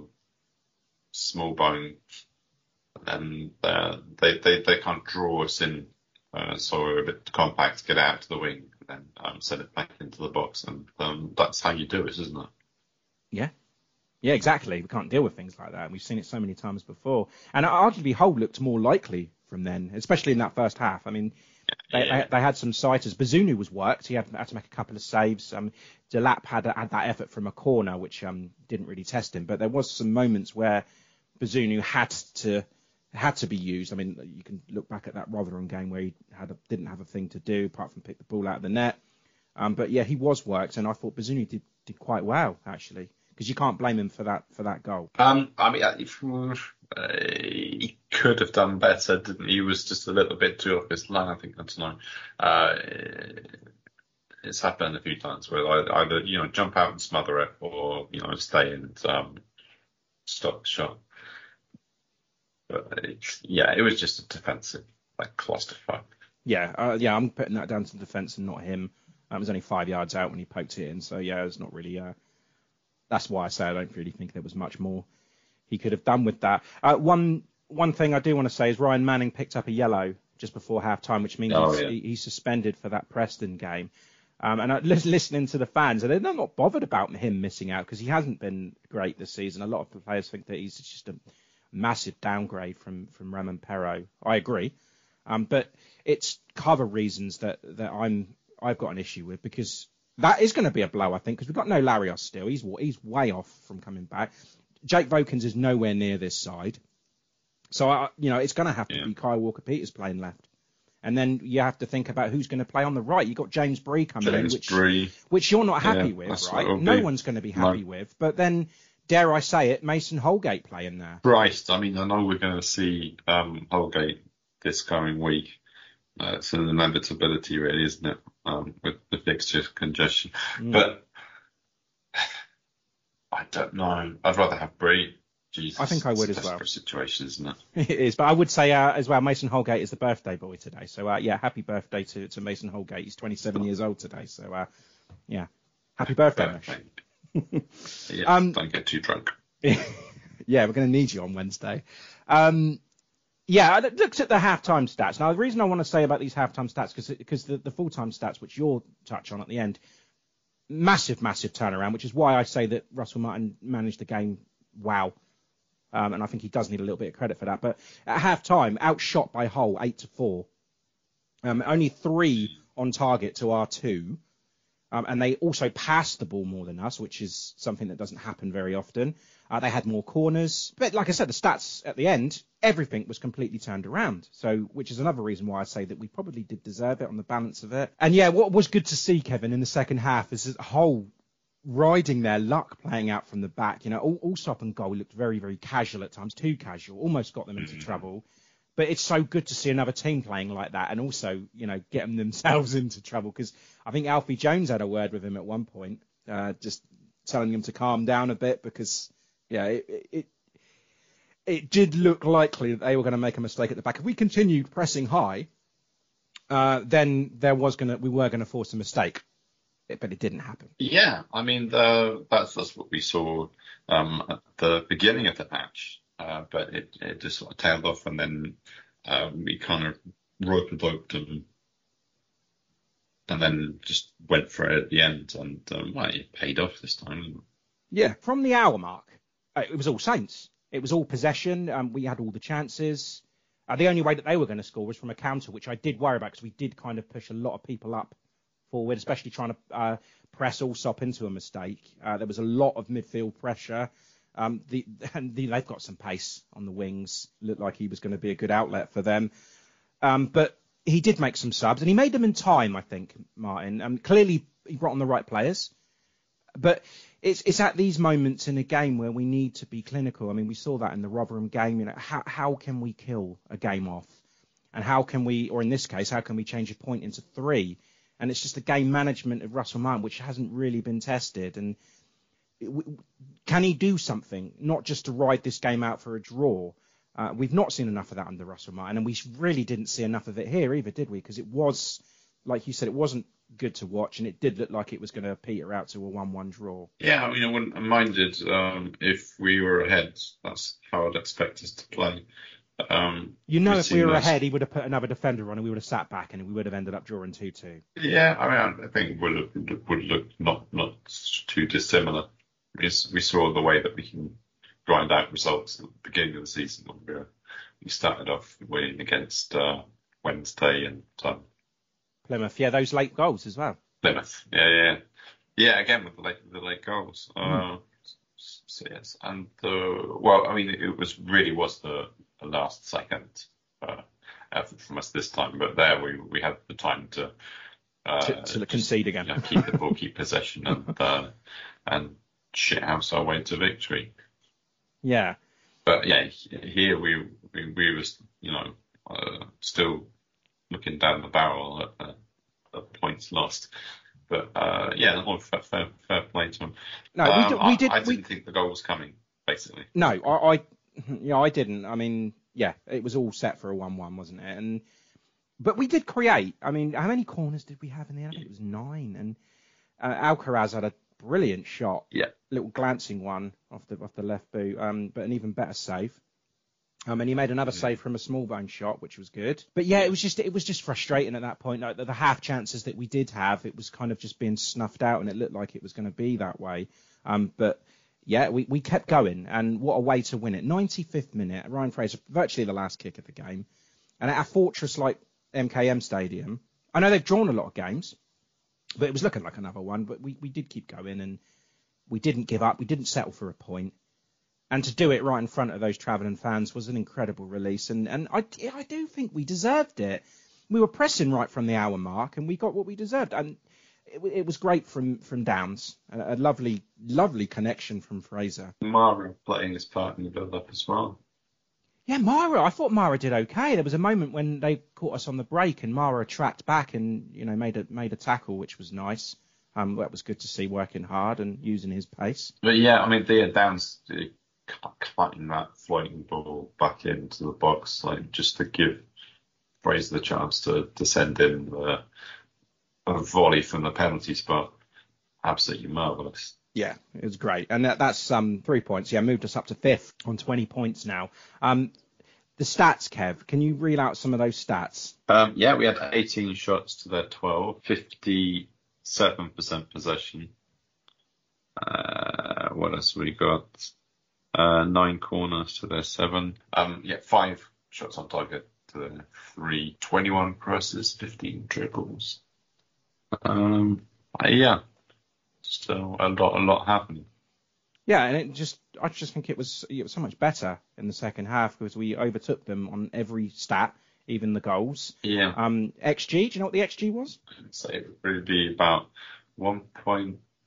Smallbone, and uh, they they they can't draw us in. Uh, so we're a bit compact, get out to the wing, and then um, send it back into the box. And um, that's how you do it, isn't it?
Yeah. Yeah, exactly. We can't deal with things like that. We've seen it so many times before. And arguably, Hull looked more likely from then, especially in that first half. I mean, they, yeah. they, they had some sighters. Bazunu was worked. He had, had to make a couple of saves. Um, Delap had, had that effort from a corner, which um, didn't really test him. But there was some moments where Bazunu had to... had to be used. I mean, you can look back at that Rotherham game where he had a, didn't have a thing to do apart from pick the ball out of the net. Um, but yeah, he was worked, and I thought Bazunu did, did quite well, actually, because you can't blame him for that for that goal.
Um, I mean, if, uh, he could have done better, didn't he? He was just a little bit too off his line, I think. I don't know. Uh, it's happened a few times where I either, you know, jump out and smother it, or, you know, stay and um, stop the shot. But it, yeah, it was just a defensive, like, clusterfuck.
Yeah, uh, yeah, I'm putting that down to the defence and not him. Um, it was only five yards out when he poked it in, so yeah, it's not really. Uh, that's why I say I don't really think there was much more he could have done with that. Uh, one one thing I do want to say is Ryan Manning picked up a yellow just before half time, which means
oh,
he's,
yeah.
he, he's suspended for that Preston game. Um, and I, listening to the fans, and they're not bothered about him missing out because he hasn't been great this season. A lot of the players think that he's just a massive downgrade from from Roman Perrault. I agree, um, but it's cover reasons that that I'm I've got an issue with, because that is going to be a blow, I think, because we've got no Larios still. He's he's way off from coming back. Jake Vokins is nowhere near this side, so I, you know it's going to have to yeah. be Kyle Walker-Peters playing left, and then you have to think about who's going to play on the right. You've got James Bree coming
James
in, which
Bree.
which you're not happy
yeah,
with, right? No be. one's going to be happy no. with, but then. Dare I say it, Mason Holgate playing there.
Christ, I mean, I know we're going to see um, Holgate this coming week. Uh, it's an inevitability, really, isn't it, um, with the fixture congestion. Mm. But I don't know. I'd rather have Bree. Jesus,
I think I would
it's
as
a
well.
Desperate situation, isn't it?
It is, but I would say uh, as well, Mason Holgate is the birthday boy today. So, uh, yeah, happy birthday to, to Mason Holgate. He's twenty-seven years old today. So, uh, yeah, happy birthday, Mesh.
Yeah,
um,
don't get too drunk.
Yeah, we're going to need you on Wednesday. Um, yeah, I looked at the halftime stats. Now, the reason I want to say about these halftime stats, because because the, the full-time stats, which you'll touch on at the end, massive, massive turnaround, which is why I say that Russell Martin managed the game wow. Um, and I think he does need a little bit of credit for that. But at halftime, outshot by Hull eight to four. Um, only three on target to our two. Um, and they also passed the ball more than us, which is something that doesn't happen very often. Uh, they had more corners. But like I said, the stats at the end, everything was completely turned around. So, which is another reason why I say that we probably did deserve it on the balance of it. And yeah, what was good to see, Kevin, in the second half is that Hull riding their luck playing out from the back. You know, all, Allsop and goal looked very, very casual at times, too casual, almost got them into mm-hmm. trouble. But it's so good to see another team playing like that and also, you know, getting themselves into trouble, because I think Alfie Jones had a word with him at one point, uh, just telling him to calm down a bit because, yeah, it, it it did look likely that they were going to make a mistake at the back. If we continued pressing high, uh, then there was going to we were going to force a mistake, but it didn't happen.
Yeah, I mean, the, that's that's what we saw um, at the beginning of the match. Uh, but it, it just sort of tailed off, and then um, we kind of rope-a-doped and and then just went for it at the end, and um, well, it paid off this time.
Yeah, from the hour mark, uh, it was all Saints. It was all possession. Um, we had all the chances. Uh, the only way that they were going to score was from a counter, which I did worry about because we did kind of push a lot of people up forward, especially trying to uh, press Allsop into a mistake. Uh, there was a lot of midfield pressure. Um, the, and the, they've got some pace on the wings. Looked like he was going to be a good outlet for them. Um, but he did make some subs, and he made them in time, I think, Martin. Um, clearly, he brought on the right players. But it's it's at these moments in a game where we need to be clinical. I mean, we saw that in the Rotherham game. You know, how how can we kill a game off? And how can we, or in this case, how can we change a point into three? And it's just the game management of Russell Martin, which hasn't really been tested. And can he do something, not just to ride this game out for a draw? Uh, we've not seen enough of that under Russell Martin, and we really didn't see enough of it here either, did we? Because it was, like you said, it wasn't good to watch, and it did look like it was going to peter out to a one one draw.
Yeah, I mean, I wouldn't have minded um, if we were ahead. That's how I'd expect us to play. Um,
you know, if we were ahead, he would have put another defender on, and we would have sat back, and we would have ended up drawing two two.
Yeah, I mean, I think it would have, would look not not too dissimilar. We, we saw the way that we can grind out results at the beginning of the season. When we, were, we started off winning against uh, Wednesday and um,
Plymouth. Yeah, those late goals as well.
Plymouth. Yeah, yeah, yeah. Again with the late the late goals. Mm. Uh, so yes, and uh, well, I mean, it was really was the, the last second uh, effort from us this time, but there we we had the time to
uh, to, to concede again,
you know, keep the ball, keep possession, and uh, and. shit house our way to victory.
Yeah.
But yeah, here we we, we were, you know, uh, still looking down the barrel at, uh, at points lost. But uh, yeah, fair, fair, fair play to him.
No, um, we, did, we did.
I, I didn't
we,
think the goal was coming, basically.
No, I, I, yeah, I didn't. I mean, yeah, it was all set for a one one, wasn't it? And but we did create. I mean, how many corners did we have in the end? I think it was nine. And uh, Alcaraz had a brilliant shot.
Yeah.
Little glancing one off the off the left boot, um, but an even better save. Um, and he made another yeah. save from a small bone shot, which was good. But yeah, it was just it was just frustrating at that point. Like the, the half chances that we did have, it was kind of just being snuffed out, and it looked like it was going to be that way. Um, but yeah, we, we kept going, and what a way to win it. ninety-fifth minute, Ryan Fraser, virtually the last kick of the game, and at a fortress like M K M Stadium. I know they've drawn a lot of games, but it was looking like another one. But we, we did keep going, and we didn't give up. We didn't settle for a point. And to do it right in front of those travelling fans was an incredible release. And, and I, I do think we deserved it. We were pressing right from the hour mark, and we got what we deserved. And it, it was great from, from Downs. A, a lovely, lovely connection from Fraser.
Mara playing his part in the build-up as well.
Yeah, Mara. I thought Mara did okay. There was a moment when they caught us on the break, and Mara tracked back and you know made a made a tackle, which was nice. Um, that was good to see, working hard and using his pace.
But yeah, I mean, the Downs cutting that floating ball back into the box, like just to give Fraser the chance to, to send in the, a volley from the penalty spot. Absolutely marvellous.
Yeah, it was great. And that, that's um, three points. Yeah, moved us up to fifth on twenty points now. Um, the stats, Kev, can you reel out some of those stats?
Um, yeah, we had eighteen shots to their twelve, fifty-seven percent possession. Uh, what else we got? Uh, nine corners to their seven. Um, yeah, five shots on target to their three. twenty-one crosses, fifteen dribbles. Um, uh, yeah. So a lot, a lot happening.
Yeah, and it just, I just think it was, it was so much better in the second half because we overtook them on every stat, even the goals.
Yeah.
Um, X G, do you know what the X G was?
I'd say it would be about one point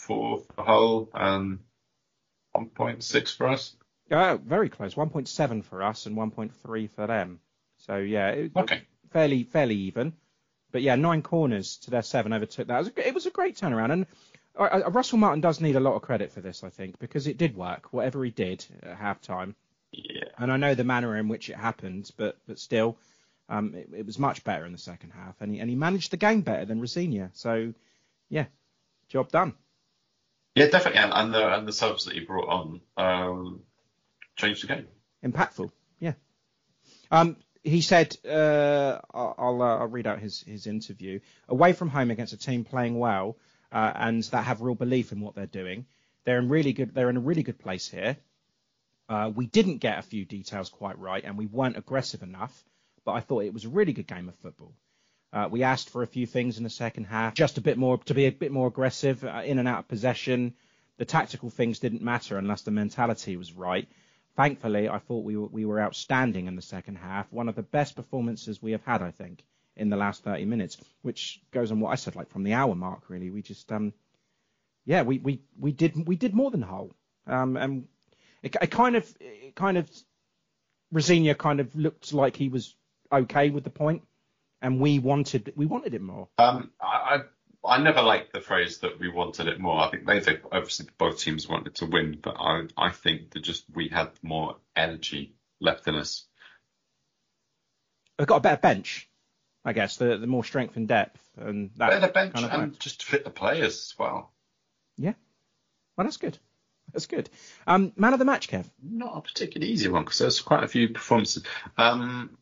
four for Hull and one point six for us.
Yeah, very close. one point seven for us and one point three for them. So yeah, it,
okay.
fairly fairly even. But yeah, nine corners to their seven overtook that. It was a, it was a great turnaround, and uh, uh, Russell Martin does need a lot of credit for this, I think, because it did work. Whatever he did at halftime.
Yeah.
And I know the manner in which it happened, but but still, um, it, it was much better in the second half, and he and he managed the game better than Rosinia. So yeah, job done.
Yeah, definitely, and, and the and the subs that he brought on um, changed the game.
Impactful, yeah. Um. He said, uh, I'll, uh, I'll read out his, his interview. Away from home against a team playing well uh, and that have real belief in what they're doing, they're in really good. They're in a really good place here. Uh, we didn't get a few details quite right, and we weren't aggressive enough. But I thought it was a really good game of football. Uh, we asked for a few things in the second half, just a bit more to be a bit more aggressive, uh, in and out of possession. The tactical things didn't matter unless the mentality was right. Thankfully, I thought we were, we were outstanding in the second half. One of the best performances we have had, I think, in the last thirty minutes, which goes on what I said, like from the hour mark, really. We just, um, yeah, we, we, we did we did more than Hull, um, and it, it kind of it kind of Rosinia kind of looked like he was okay with the point, and we wanted we wanted it more.
Um, I. I never liked the phrase that we wanted it more. I think they, they obviously both teams wanted to win, but I, I think that just we had more energy left in us.
We've got a better bench, I guess. The the more strength and depth, and that
better bench
kind of
and just to fit the players as well.
Yeah, well that's good. That's good. Um, man of the match, Kev.
Not a particularly easy one because there's quite a few performances. Um,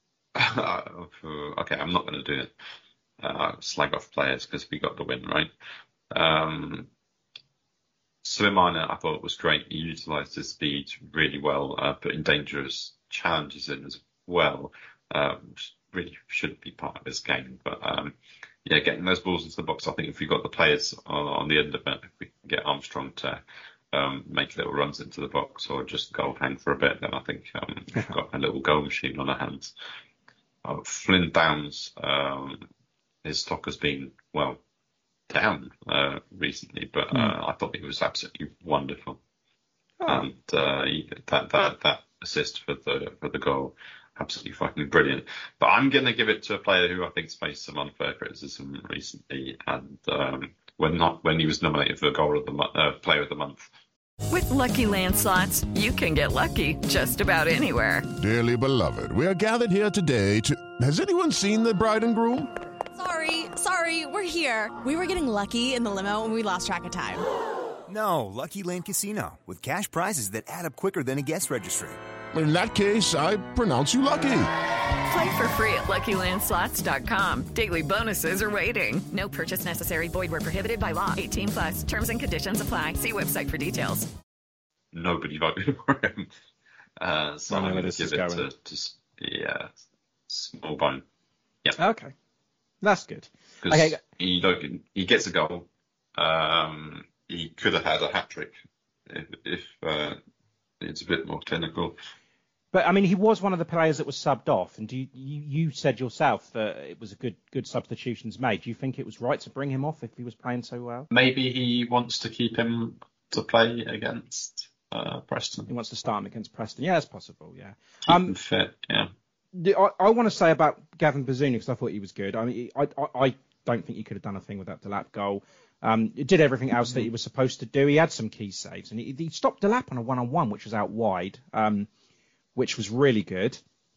okay, I'm not going to do it. Uh, slag off players because we got the win, right? Um, Sulemana, I thought was great. He utilised his speed really well, uh, putting dangerous challenges in as well, um, which really shouldn't be part of his game. But um, yeah, getting those balls into the box, I think if we got the players on, on the end of it, if we can get Armstrong to um, make little runs into the box or just go hang for a bit, then I think um, we've got a little goal machine on our hands. Uh, Flynn Downs, um, his stock has been, well, down uh, recently, but uh, mm. I thought he was absolutely wonderful. Oh. And uh, he, that that that assist for the for the goal, absolutely fucking brilliant. But I'm going to give it to a player who I think's faced some unfair criticism recently, and um, when not when he was nominated for goal of the mo- uh, player of the month.
With Lucky Land Slots, you can get lucky just about anywhere.
Dearly beloved, we are gathered here today to. Has anyone seen the bride and groom?
Sorry, sorry, we're here. We were getting lucky in the limo and we lost track of time.
No, Lucky Land Casino, with cash prizes that add up quicker than a guest registry.
In that case, I pronounce you lucky.
Play for free at Lucky Land Slots dot com. Daily bonuses are waiting. No purchase necessary. Void where prohibited by law. eighteen plus. Terms and conditions apply. See website for details.
Nobody voted for him. Uh, so
I know
I'm
where
going to
this
give
is
it
going.
to, to yeah, Smallbone. Yep.
Okay. That's good.
Because
Okay.
he, don't- he gets a goal. Um, he could have had a hat-trick if, if uh, it's a bit more clinical.
But I mean, he was one of the players that was subbed off, and do you, you, you said yourself that it was a good good substitutions made. Do you think it was right to bring him off if he was playing so well?
Maybe he wants to keep him to play against uh, Preston.
He wants to start him against Preston. Yeah, it's possible. Yeah.
Keep
Um,
him fit, yeah.
I, I want to say about Gavin Bazunu because I thought he was good. I mean, I, I, I don't think he could have done a thing with that Delap goal. Um, he did everything else that he was supposed to do. He had some key saves, and he, he stopped Delap on a one-on-one, which was out wide, um, which was really good.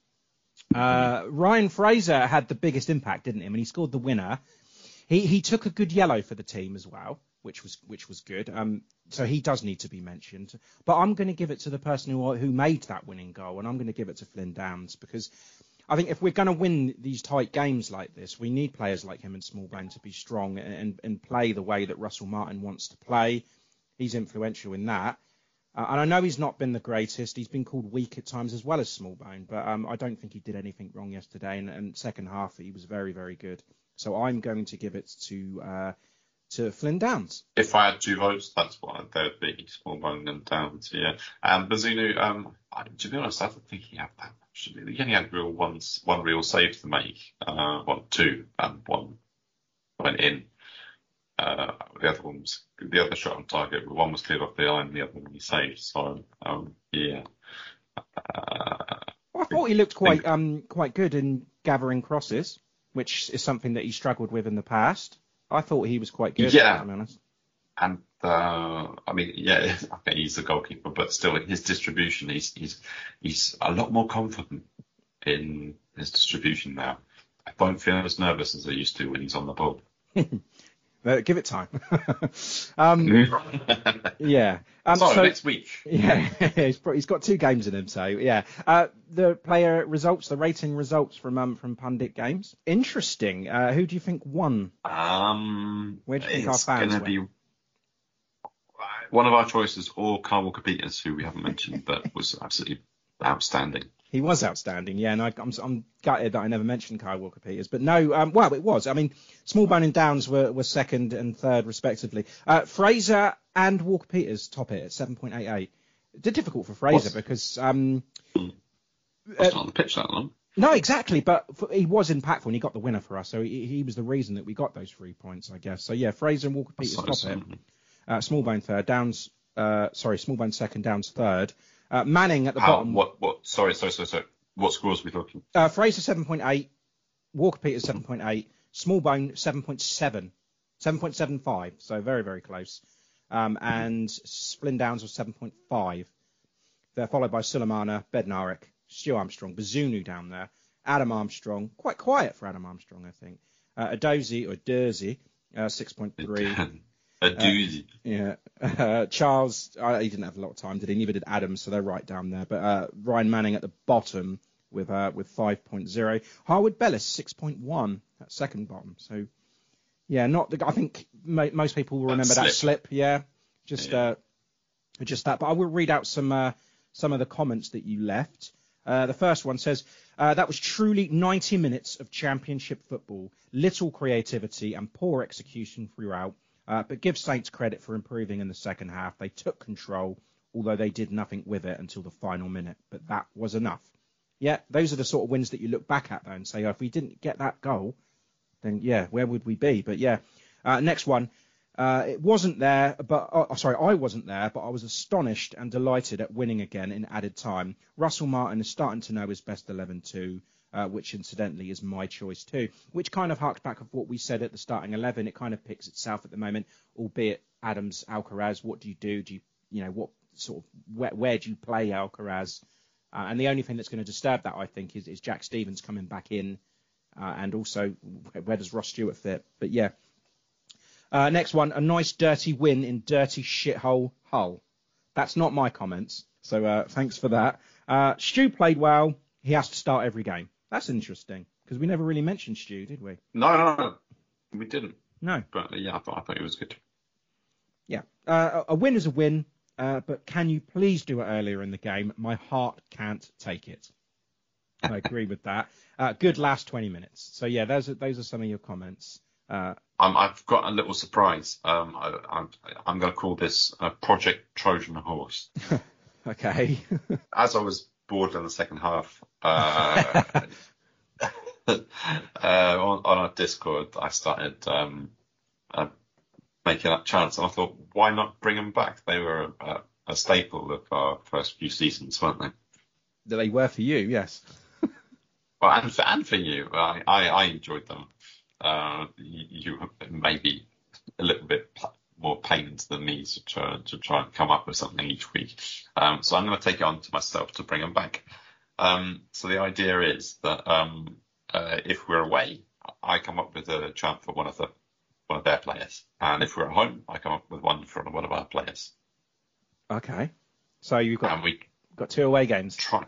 Uh, Ryan Fraser had the biggest impact, didn't he? I mean, he scored the winner. He he took a good yellow for the team as well, which was which was good. Um, so he does need to be mentioned. But I'm going to give it to the person who who made that winning goal, and I'm going to give it to Flynn Downs because I think if we're going to win these tight games like this, we need players like him and Smallbone to be strong and, and, and play the way that Russell Martin wants to play. He's influential in that. Uh, and I know he's not been the greatest. He's been called weak at times as well as Smallbone, but um, I don't think he did anything wrong yesterday. And, and second half, he was very, very good. So I'm going to give it to uh, to Flynn Downs.
If I had two votes, that's what they would be, Smallbone and Downs, yeah. And Bazunu, um, I, to be honest, I don't think he had that much. He only had real ones, one real save to make, uh, one, two, and one went in. uh, the other one was the other shot on target. One was cleared off the line, the other one he saved. So um, yeah. Uh,
I thought he looked quite um quite good in gathering crosses, which is something that he struggled with in the past. I thought he was quite good.
Yeah.
To be honest.
And uh, I mean, yeah, okay, he's the goalkeeper, but still, his distribution, he's he's he's a lot more confident in his distribution now. I don't feel as nervous as I used to when he's on the ball.
Uh, give it time. um, yeah. Um,
Sorry,
so,
next week.
Yeah, he's, pro- he's got two games in him, so yeah. Uh, the player results, the rating results from um, from Pundit Games. Interesting. Uh, who do you think won?
Um,
Where do you think
it's
our fans
gonna
went?
be one of our choices, or Kyle Walker-Peters, who we haven't mentioned, but was absolutely outstanding.
He was outstanding, yeah, and I, I'm, I'm gutted that I never mentioned Kyle Walker-Peters. But no, um, well, it was. I mean, Smallbone and Downs were, were second and third, respectively. Uh, Fraser and Walker-Peters top it at seven point eight eight. It's difficult for Fraser
What's,
because... Um,
That's
uh,
not on the pitch that long.
No, exactly, but for, he was impactful and he got the winner for us, so he, he was the reason that we got those three points, I guess. So, yeah, Fraser and Walker-Peters top it. Uh, Smallbone third, Downs... Uh, sorry, Smallbone second, Downs third. Uh, Manning at the
How,
bottom.
What? What? Sorry, sorry, sorry, sorry. What scores are we talking?
Uh, Fraser seven point eight, Walker-Peters seven point eight, Smallbone seven point seven, seven point seven five, so very, very close. Um, and Splin Downs was seven point five. They're followed by Sulemana, Bednarek, Stu Armstrong, Bazunu down there, Adam Armstrong, quite quiet for Adam Armstrong, I think. Uh, Adozi or Durzi, uh, six point three.
A doozy.
Uh, yeah. Uh, Charles, uh, he didn't have a lot of time, did he? Neither did Adam, so they're right down there. But uh, Ryan Manning at the bottom with uh, with five point oh. Harwood Bellis, six point one, at second bottom. So, yeah, not the, I think mo- most people will remember that, that slip. Yeah, just yeah. Uh, just that. But I will read out some uh, some of the comments that you left. Uh, the first one says, uh, that was truly ninety minutes of championship football, little creativity and poor execution throughout. Uh, but give Saints credit for improving in the second half. They took control, although they did nothing with it until the final minute. But that was enough. Yeah, those are the sort of wins that you look back at, though, and say, oh, if we didn't get that goal, then, yeah, where would we be? But, yeah, uh, next one. Uh, it wasn't there, but, oh, sorry, I wasn't there, but I was astonished and delighted at winning again in added time. Russell Martin is starting to know his best eleven too. Uh, which incidentally is my choice too, which kind of harks back of what we said at the starting eleven. It kind of picks itself at the moment, albeit Adams, Alcaraz. What do you do? Do you, you know, what sort of, where, where do you play Alcaraz? Uh, and the only thing that's going to disturb that, I think, is, is Jack Stevens coming back in, uh, and also where does Ross Stewart fit? But yeah. Uh, next one, a nice dirty win in dirty shithole Hull. That's not my comments, so uh, thanks for that. Uh, Stu played well. He has to start every game. That's interesting, because we never really mentioned Stu, did we?
No, no, no, we didn't.
No.
But, yeah, I thought, I thought it was good.
Yeah. Uh, a win is a win, uh, but can you please do it earlier in the game? My heart can't take it. I agree with that. Uh, good last twenty minutes. So, yeah, those are, those are some of your comments. Uh,
um, I've got a little surprise. Um, I, I'm, I'm going to call this uh, Project Trojan Horse.
Okay.
As I was bored in the second half, uh, uh, on, on our Discord, I started um, uh, making up chants, and I thought, why not bring them back? They were a, a staple of our first few seasons, weren't they?
That they were for you, yes.
Well, and for, and for you, I, I, I enjoyed them. Uh, you, you maybe a little bit more pains than me to try, to try and come up with something each week. Um, so I'm going to take it on to myself to bring them back. Um, so the idea is that um, uh, if we're away, I come up with a chant for one of the one of their players, and if we're at home, I come up with one for one of our players.
Okay. So you've got
and we
got two away games.
Try.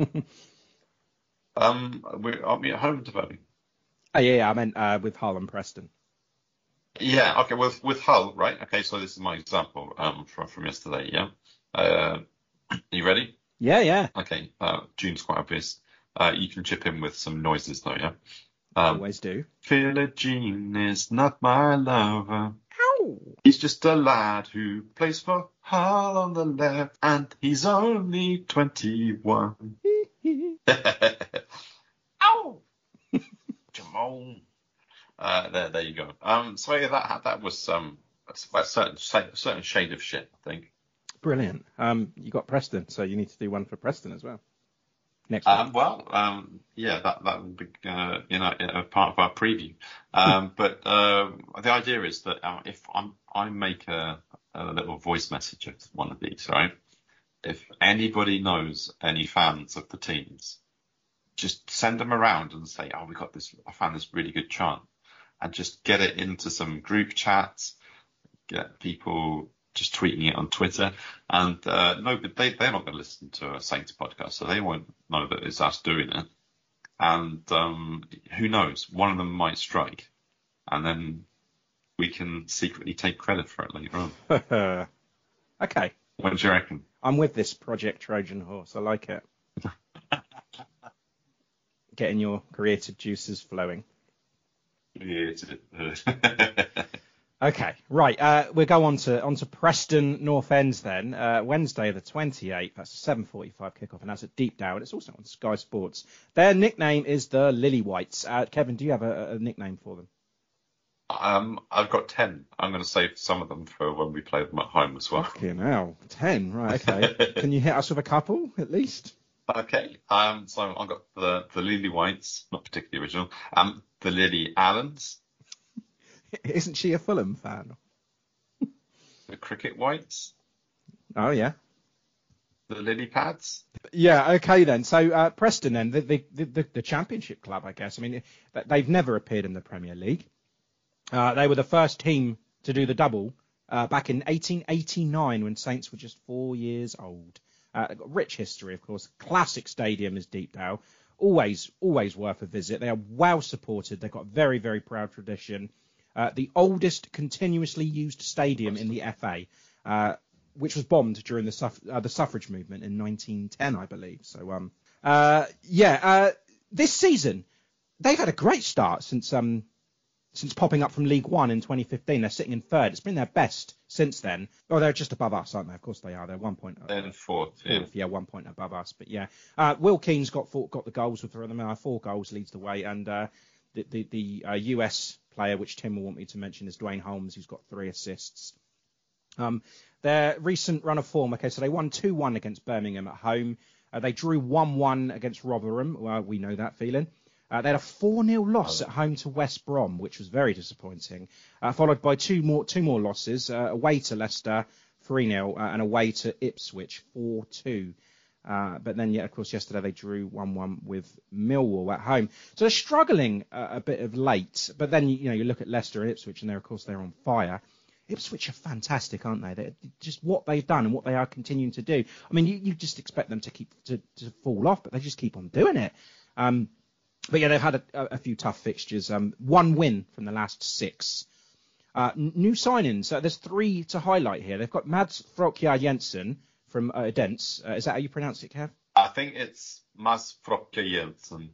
um, we aren't we at home to vote?
Oh yeah, yeah I meant uh, with Hull and Preston.
Yeah, okay, with with Hull, right? Okay, so this is my example um, from from yesterday. Yeah, uh, are you ready?
Yeah, yeah.
Okay, uh, June's quite obvious. Uh, you can chip in with some noises though, yeah. Um,
Always do.
Philogene is not my lover.
Ow!
He's just a lad who plays for Hull on the left, and he's only twenty-one. Ow! Come on. Uh, there, there you go. Um, so yeah, that that was um a certain a certain shade of shit, I think.
Brilliant. Um, you got Preston, so you need to do one for Preston as well. Next
um, well, um, yeah, that that will be uh, you know a part of our preview. Um, but uh, the idea is that uh, if I'm, I make a, a little voice message of one of these, right? If anybody knows any fans of the teams, just send them around and say, "Oh, we got this. I found this really good chant," and just get it into some group chats. Get people just tweeting it on Twitter, and uh, no, but they they're not going to listen to a Saints podcast, so they won't know that it's us doing it. And um, who knows, one of them might strike, and then we can secretly take credit for it later on.
Okay.
What do you reckon?
I'm with this Project Trojan Horse. I like it. Getting your creative juices flowing.
Creative.
Okay, right. Uh, we'll go on to on to Preston North Ends then. Uh, Wednesday the twenty-eighth. That's a seven forty-five kickoff, and that's at Deepdale. It's also on Sky Sports. Their nickname is the Lily Whites. Uh, Kevin, do you have a, a nickname for them?
Um, I've got ten. I'm going to save some of them for when we play them at home as well.
Fucking hell, ten. Right. Okay. Can you hit us with a couple at least?
Okay. Um. So I've got the the Lily Whites, not particularly original. Um. The Lily Allens.
Isn't she a Fulham fan?
The Cricket Whites.
Oh, yeah.
The Lily Pads.
Yeah, okay then. So uh, Preston then, the, the, the, the championship club, I guess. I mean, they've never appeared in the Premier League. Uh, they were the first team to do the double uh, back in eighteen eighty-nine when Saints were just four years old. Uh, they've got rich history, of course. Classic stadium is Deepdale. Always, always worth a visit. They are well supported. They've got a very, very proud tradition. Uh, the oldest continuously used stadium in the F A, uh, which was bombed during the, suff- uh, the suffrage movement in nineteen ten, I believe. So, um, uh, yeah, uh, this season, they've had a great start since um, since popping up from League One in twenty fifteen. They're sitting in third. It's been their best since then. Oh, they're just above us, aren't they? Of course they are. They're one point.
They're in fourth, yeah.
fourth, yeah, one point above us. But yeah, uh, Will Keane's got four, got the goals with them. Uh, four goals leads the way, and uh, the the, the uh, U S player, which Tim will want me to mention, is Dwayne Holmes, who's got three assists. Um, their recent run of form, okay, so they won two one against Birmingham at home. Uh, they drew one one against Rotherham. Well, we know that feeling. Uh, they had a four nil loss at home to West Brom, which was very disappointing, uh, followed by two more two more losses, uh, away to Leicester, three nil, uh, and away to Ipswich, four two. Uh, but then, yeah, of course, yesterday they drew one one with Millwall at home. So they're struggling uh, a bit of late. But then, you know, you look at Leicester and Ipswich, and they're, of course, they're on fire. Ipswich are fantastic, aren't they? They're just what they've done and what they are continuing to do. I mean, you, you just expect them to keep to, to fall off, but they just keep on doing it. Um, but, yeah, they've had a, a few tough fixtures. Um, one win from the last six. Uh, new signings. Uh, there's three to highlight here. They've got Mads Frokjær Jensen from uh, Odense. Uh, is that how you pronounce it, Kev?
I think it's Mads Frokjær Jensen.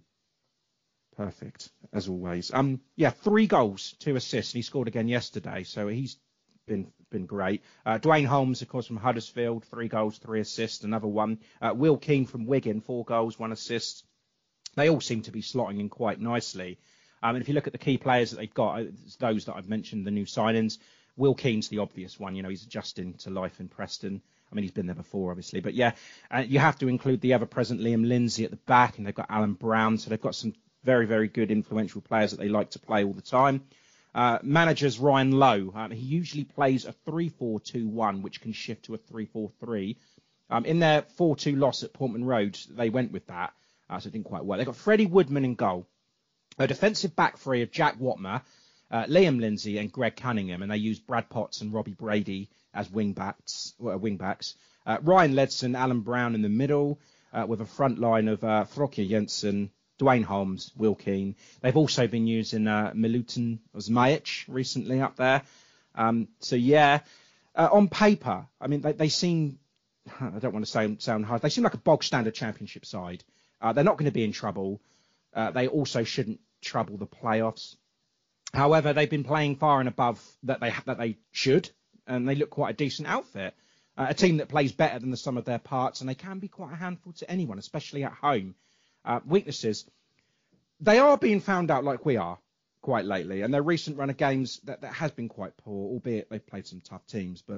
Perfect, as always. Um, yeah, three goals, two assists, and he scored again yesterday, so he's been been great. Uh, Dwayne Holmes, of course, from Huddersfield, three goals, three assists, another one. Uh, Will Keane from Wigan, four goals, one assist. They all seem to be slotting in quite nicely. Um, and if you look at the key players that they've got, it's those that I've mentioned, the new signings. Will Keane's the obvious one. You know, he's adjusting to life in Preston. I mean, he's been there before, obviously. But, yeah, uh, you have to include the ever-present Liam Lindsay at the back, and they've got Alan Brown. So they've got some very, very good influential players that they like to play all the time. Uh, manager's Ryan Lowe. Um, he usually plays a three four two one, which can shift to a three four three. Um, in their four two loss at Portman Road, they went with that, uh, so it didn't quite work. They've got Freddie Woodman in goal. A defensive back three of Jack Watmer, uh, Liam Lindsay and Greg Cunningham, and they used Brad Potts and Robbie Brady as wing-backs. Well, wing-backs. Uh, Ryan Ledson, Alan Brown in the middle, uh, with a front line of uh, Frokjær Jensen, Dwayne Holmes, Will Keane. They've also been using uh, Milutin Zmajic recently up there. Um, so, yeah, uh, on paper, I mean, they, they seem, I don't want to say sound hard, they seem like a bog-standard championship side. Uh, they're not going to be in trouble. Uh, they also shouldn't trouble the playoffs. However, they've been playing far and above that they that they should, and they look quite a decent outfit. Uh, a team that plays better than the sum of their parts, and they can be quite a handful to anyone, especially at home. Uh, weaknesses, they are being found out like we are quite lately, and their recent run of games that, that has been quite poor, albeit they've played some tough teams. But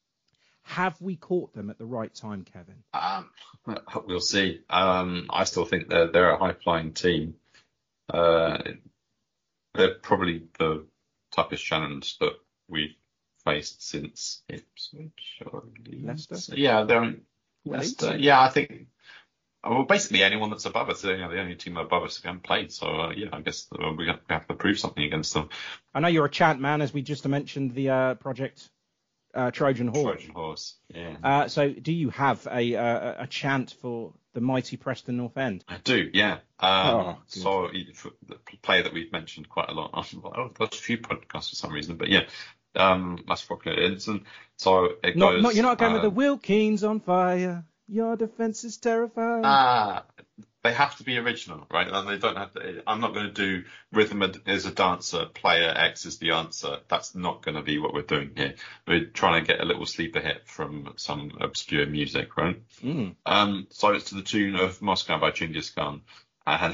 have we caught them at the right time, Kevin?
Um, we'll see. Um, I still think they're they're a high-flying team. Uh, they're probably the toughest challenge that we've faced since Ipswich or
Leicester.
Yeah, they're Leicester. Yeah, I think. Well, basically anyone that's above us, you know, the only team above us haven't played. So uh, yeah, I guess uh, we have to prove something against them.
I know you're a chant man, as we just mentioned the uh, project uh, Trojan Horse.
Trojan Horse, yeah.
Uh, so do you have a uh, a chant for the mighty Preston North End?
I do, yeah. Um,
oh,
so for the player that we've mentioned quite a lot, oh, there's a few podcasts for some reason, but yeah. Um, that's Rocket Edson. So it
not,
goes.
Not, you're not going
uh,
with the Wilkins on fire. Your defense is terrifying.
Ah, they have to be original, right? And they don't have to. I'm not going to do rhythm is a dancer, player X is the answer. That's not going to be what we're doing here. We're trying to get a little sleeper hit from some obscure music, right?
Mm.
Um, so it's to the tune of Moscow by Genghis Khan. And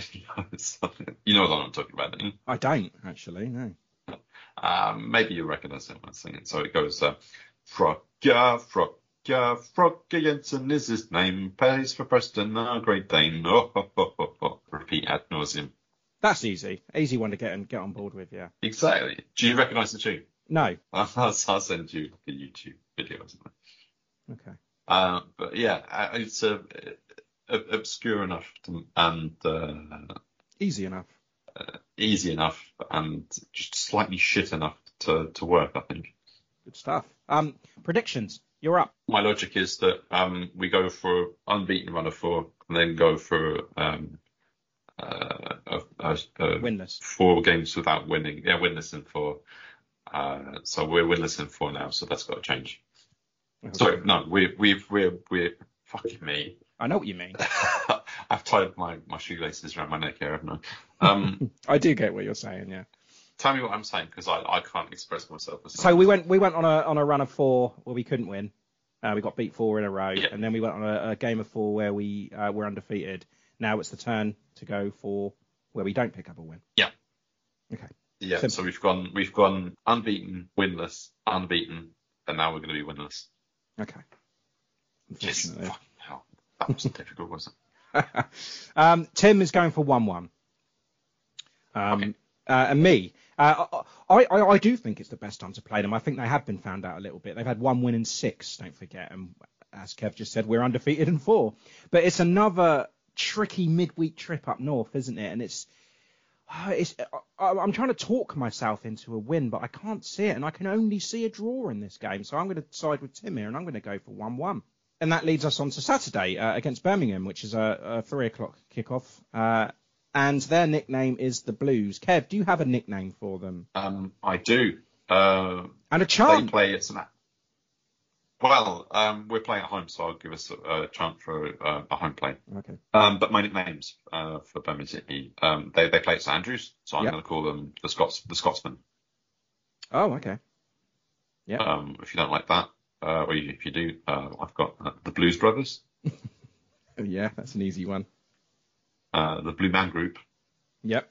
you know what I'm talking about, don't you?
I don't actually, no.
Um, maybe you recognise it when I sing it. So it goes, uh, Frogger, Frogger. Yeah, Frogger Jensen is his name. Pays for Preston, a Great Dane. Oh, oh, oh, oh, oh. Repeat ad nauseum.
That's easy. Easy one to get and get on board with, yeah.
Exactly. Do you recognise the tune?
No.
I'll, I'll send you the YouTube video or something.
Okay.
Uh, but yeah, it's uh, obscure enough to, and uh,
easy enough.
Uh, easy enough and just slightly shit enough to, to work, I think.
Good stuff. Um, predictions. You're up.
My logic is that um, we go for unbeaten run of four and then go for um, uh, a, a, a
winless.
Four games without winning. Yeah, winless in four. Uh, so we're winless in four now, so that's got to change. Okay. Sorry, no, we, we've, we're, we're, fucking me.
I know what you mean.
I've tied my, my shoelaces around my neck here, haven't I? Um,
I do get what you're saying, yeah.
Tell me what I'm saying, because I, I can't express myself.
So we went we went on a on a run of four where we couldn't win. Uh, we got beat four in a row,
yeah.
And then we went on a, a game of four where we uh, were undefeated. Now it's the turn to go for where we don't pick up a win.
Yeah.
Okay.
Yeah.
Simple.
So we've gone we've gone unbeaten, winless, unbeaten, and now we're going to be winless.
Okay.
Yes. Fucking hell. That wasn't difficult, was it?
um, Tim is going for one one. Um,
okay.
Uh, and me, uh, I, I, I do think it's the best time to play them. I think they have been found out a little bit. They've had one win in six, don't forget. And as Kev just said, we're undefeated in four. But it's another tricky midweek trip up north, isn't it? And it's, it's I, I'm trying to talk myself into a win, but I can't see it. And I can only see a draw in this game. So I'm going to side with Tim here, and I'm going to go for one one. And that leads us on to Saturday uh, against Birmingham, which is a, a three o'clock kickoff. Uh, And their nickname is the Blues. Kev, do you have a nickname for them?
Um, I do. Uh,
and a chant.
They play it's an. Well, um, we're playing at home, so I'll give us a, a chant for uh, a home play.
Okay.
Um, but my nicknames uh, for Birmingham City, um, they they play at St Andrews, so I'm
yep.
going to call them the Scots, the Scotsmen.
Oh, okay. Yeah.
Um, if you don't like that, uh, or if you do, uh, I've got uh, the Blues Brothers.
Yeah, that's an easy one.
Uh, the Blue Man Group.
Yep.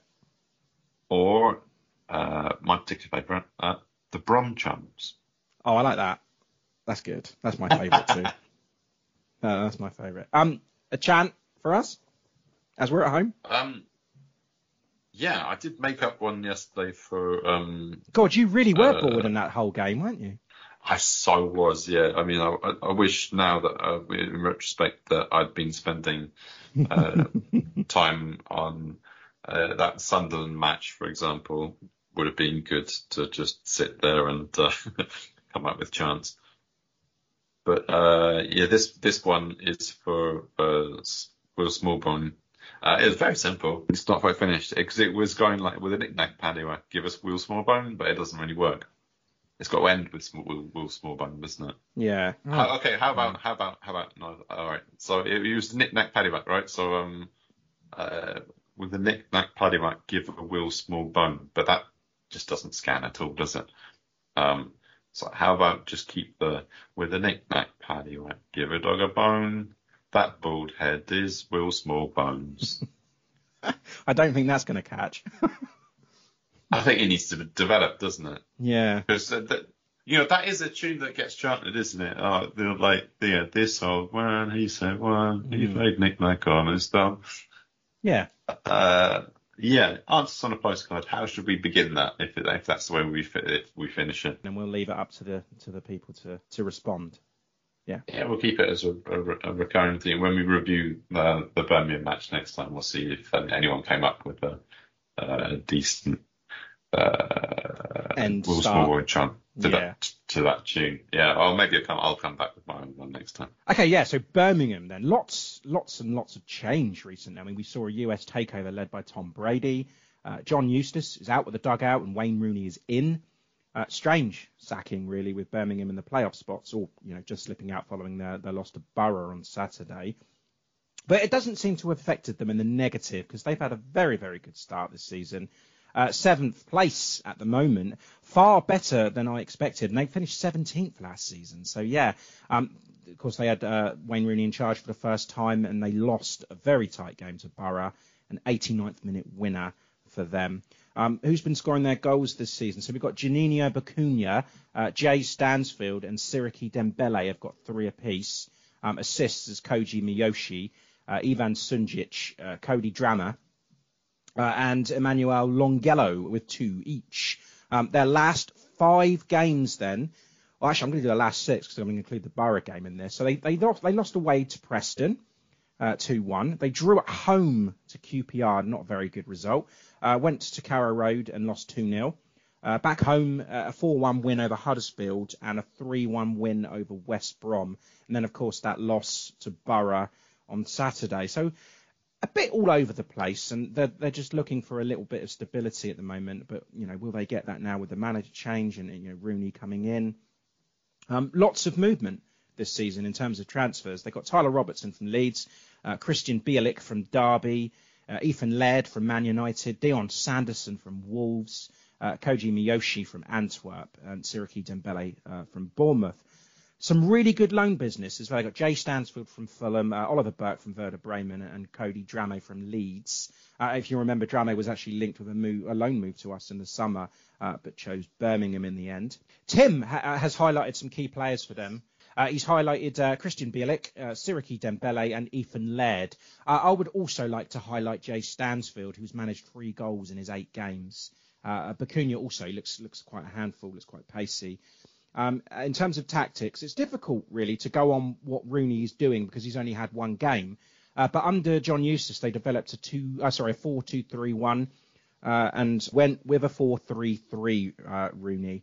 Or uh, my particular favourite, uh, the Brom Chums.
Oh, I like that. That's good. That's my favourite too. Uh, that's my favourite. Um, a chant for us as we're at home.
Um, yeah, I did make up one yesterday for. Um,
God, you really were
uh,
bored in that whole game, weren't you?
I so was, yeah. I mean, I, I wish now that, uh, in retrospect, that I'd been spending uh, time on uh, that Sunderland match, for example. Would have been good to just sit there and uh, come up with chants. But uh, yeah, this this one is for uh, Will Smallbone. Uh, it was very simple. It's not quite finished because it was going like with a knick-knack paddywhack. Give us Will Smallbone, but it doesn't really work. It's got to end with Will, Will Smallbone, doesn't it?
Yeah.
Oh. Uh, okay. How about how about how about no? All right. So it, it was knick-knack paddywhack, right? So um, uh, with the knick-knack paddywhack, give a Will Smallbone, but that just doesn't scan at all, does it? Um. So how about just keep the with the knick-knack paddywhack, give a dog a bone. That bald head is Will Smallbones.
I don't think that's going to catch.
I think it needs to develop, doesn't it?
Yeah.
Because uh, that, you know, that is a tune that gets chanted, isn't it? Oh, they're like, yeah, this old man, he said, well, mm. he played knick-knack on his thumb.
Yeah.
Uh, yeah. Answers on a postcard. How should we begin that if it, if that's the way we fit it, we finish it?
And we'll leave it up to the to the people to to respond. Yeah.
Yeah, we'll keep it as a, a, a recurring thing. When we review the, the Birmingham match next time, we'll see if anyone came up with a, a decent uh,
end
Will
start.
Smallwood chant to,
yeah.
that, to that tune. Yeah, or maybe I'll come, I'll come back with my own one next time.
Okay, yeah, so Birmingham then. Lots, lots and lots of change recently. I mean, we saw a U S takeover led by Tom Brady. Uh, John Eustace is out with the dugout and Wayne Rooney is in. Uh, strange sacking, really, with Birmingham in the playoff spots, or, you know, just slipping out following their, their loss to Borough on Saturday. But it doesn't seem to have affected them in the negative, because they've had a very, very good start this season. Uh, seventh place at the moment, far better than I expected. And they finished seventeenth last season. So, yeah, um, of course, they had uh, Wayne Rooney in charge for the first time, and they lost a very tight game to Borough, an eighty-ninth minute winner for them. Um, who's been scoring their goals this season? So we've got Juninho Bacuna, uh, Jay Stansfield and Siriki Dembele have got three apiece. Um, assists as Koji Miyoshi, uh, Ivan Sunjic, uh, Cody Drammer, uh, and Emmanuel Longello with two each. Um, their last five games then, well, actually I'm going to do the last six because I'm going to include the Borough game in this. So they, they, lost, they lost away to Preston. Uh, two one. They drew at home to Q P R, not a very good result. Uh, went to Carrow Road and lost two nil. Uh, back home, uh, a four one win over Huddersfield and a three one win over West Brom. And then, of course, that loss to Borough on Saturday. So a bit all over the place, and they're, they're just looking for a little bit of stability at the moment. But, you know, will they get that now with the manager change and, you know, Rooney coming in? Um, lots of movement this season in terms of transfers. They got Tyler Robertson from Leeds, uh, Christian Bielik from Derby, uh, Ethan Laird from Man United, Dion Sanderson from Wolves, uh, Koji Miyoshi from Antwerp, and Siriki Dembele uh, from Bournemouth. Some really good loan business as well. They got Jay Stansfield from Fulham, uh, Oliver Burke from Werder Bremen, and Cody Dramé from Leeds. Uh, if you remember, Dramé was actually linked with a, move, a loan move to us in the summer, uh, but chose Birmingham in the end. Tim ha- has highlighted some key players for them. Uh, he's highlighted uh, Christian Bielik, uh, Siriki Dembele and Ethan Laird. Uh, I would also like to highlight Jay Stansfield, who's managed three goals in his eight games. Uh, Bacuna also looks looks quite a handful, looks quite pacey. Um, in terms of tactics, it's difficult, really, to go on what Rooney is doing because he's only had one game. Uh, but under John Eustace, they developed a two, uh, sorry, a four two three one uh, and went with a four three three uh, Rooney.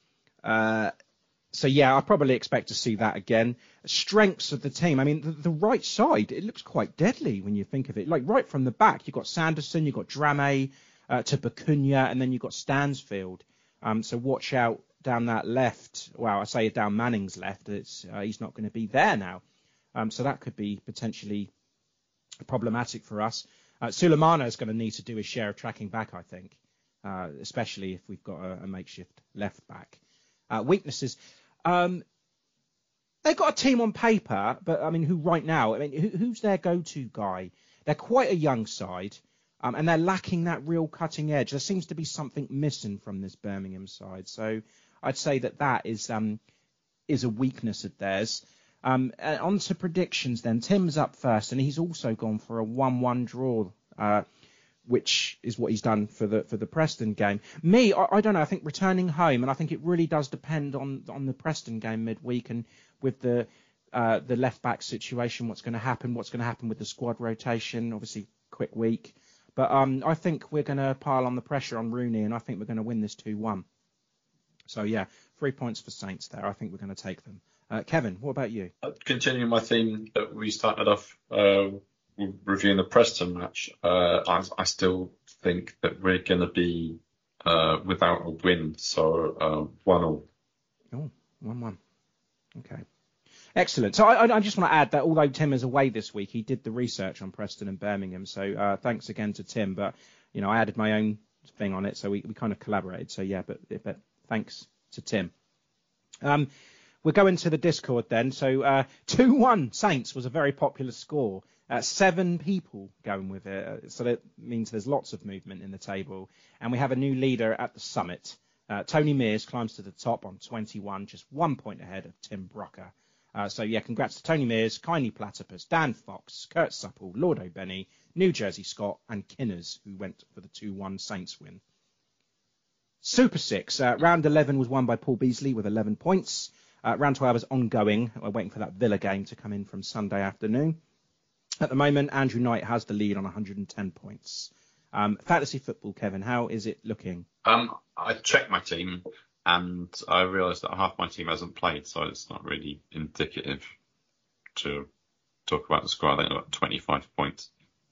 Uh, So, yeah, I probably expect to see that again. Strengths of the team. I mean, the, the right side, it looks quite deadly when you think of it. Like, right from the back, you've got Sanderson, you've got Dramé uh, to Bacuna, and then you've got Stansfield. Um, so watch out down that left. Well, I say down Manning's left. It's uh, he's not going to be there now. Um, so that could be potentially problematic for us. Uh, Sulemana is going to need to do his share of tracking back, I think, uh, especially if we've got a, a makeshift left back. Uh, weaknesses. Um, they've got a team on paper, but I mean, who right now? I mean, who, who's their go-to guy? They're quite a young side, um, and they're lacking that real cutting edge. There seems to be something missing from this Birmingham side. So I'd say that that is um, is a weakness of theirs. Um, and on to predictions then. Tim's up first, and he's also gone for a one one draw. Uh, which is what he's done for the for the Preston game. Me, I, I don't know. I think returning home, and I think it really does depend on on the Preston game midweek and with the uh, the left back situation. What's going to happen? What's going to happen with the squad rotation? Obviously, quick week, but um, I think we're going to pile on the pressure on Rooney, and I think we're going to win this two one. So yeah, three points for Saints there. I think we're going to take them. Uh, Kevin, what about you?
Continuing my theme that we started off. Uh, reviewing the Preston match, uh, I, I still think that we're going to be uh, without a win, so uh, one all.
Oh, one one. Okay. Excellent. So I, I just want to add that although Tim is away this week, he did the research on Preston and Birmingham, so uh, thanks again to Tim, but, you know, I added my own thing on it, so we, we kind of collaborated, so yeah, but, but thanks to Tim. Um, we're going to the Discord then, so uh, two one Saints was a very popular score. Uh, seven people going with it, so that means there's lots of movement in the table. And we have a new leader at the summit. Uh, Tony Mears climbs to the top on twenty-one, just one point ahead of Tim Brocker. Uh, so, yeah, congrats to Tony Mears, Kindly Platypus, Dan Fox, Kurt Supple, Lord O'Benny, New Jersey Scott, and Kinners, who went for the two one Saints win. Super Six. Uh, round eleven was won by Paul Beasley with eleven points. Uh, round twelve is ongoing. We're waiting for that Villa game to come in from Sunday afternoon. At the moment, Andrew Knight has the lead on one hundred ten points. Um, fantasy football, Kevin, how is it looking?
Um, I checked my team and I realised that half my team hasn't played, so it's not really indicative to talk about the score. I think I've got twenty-five points.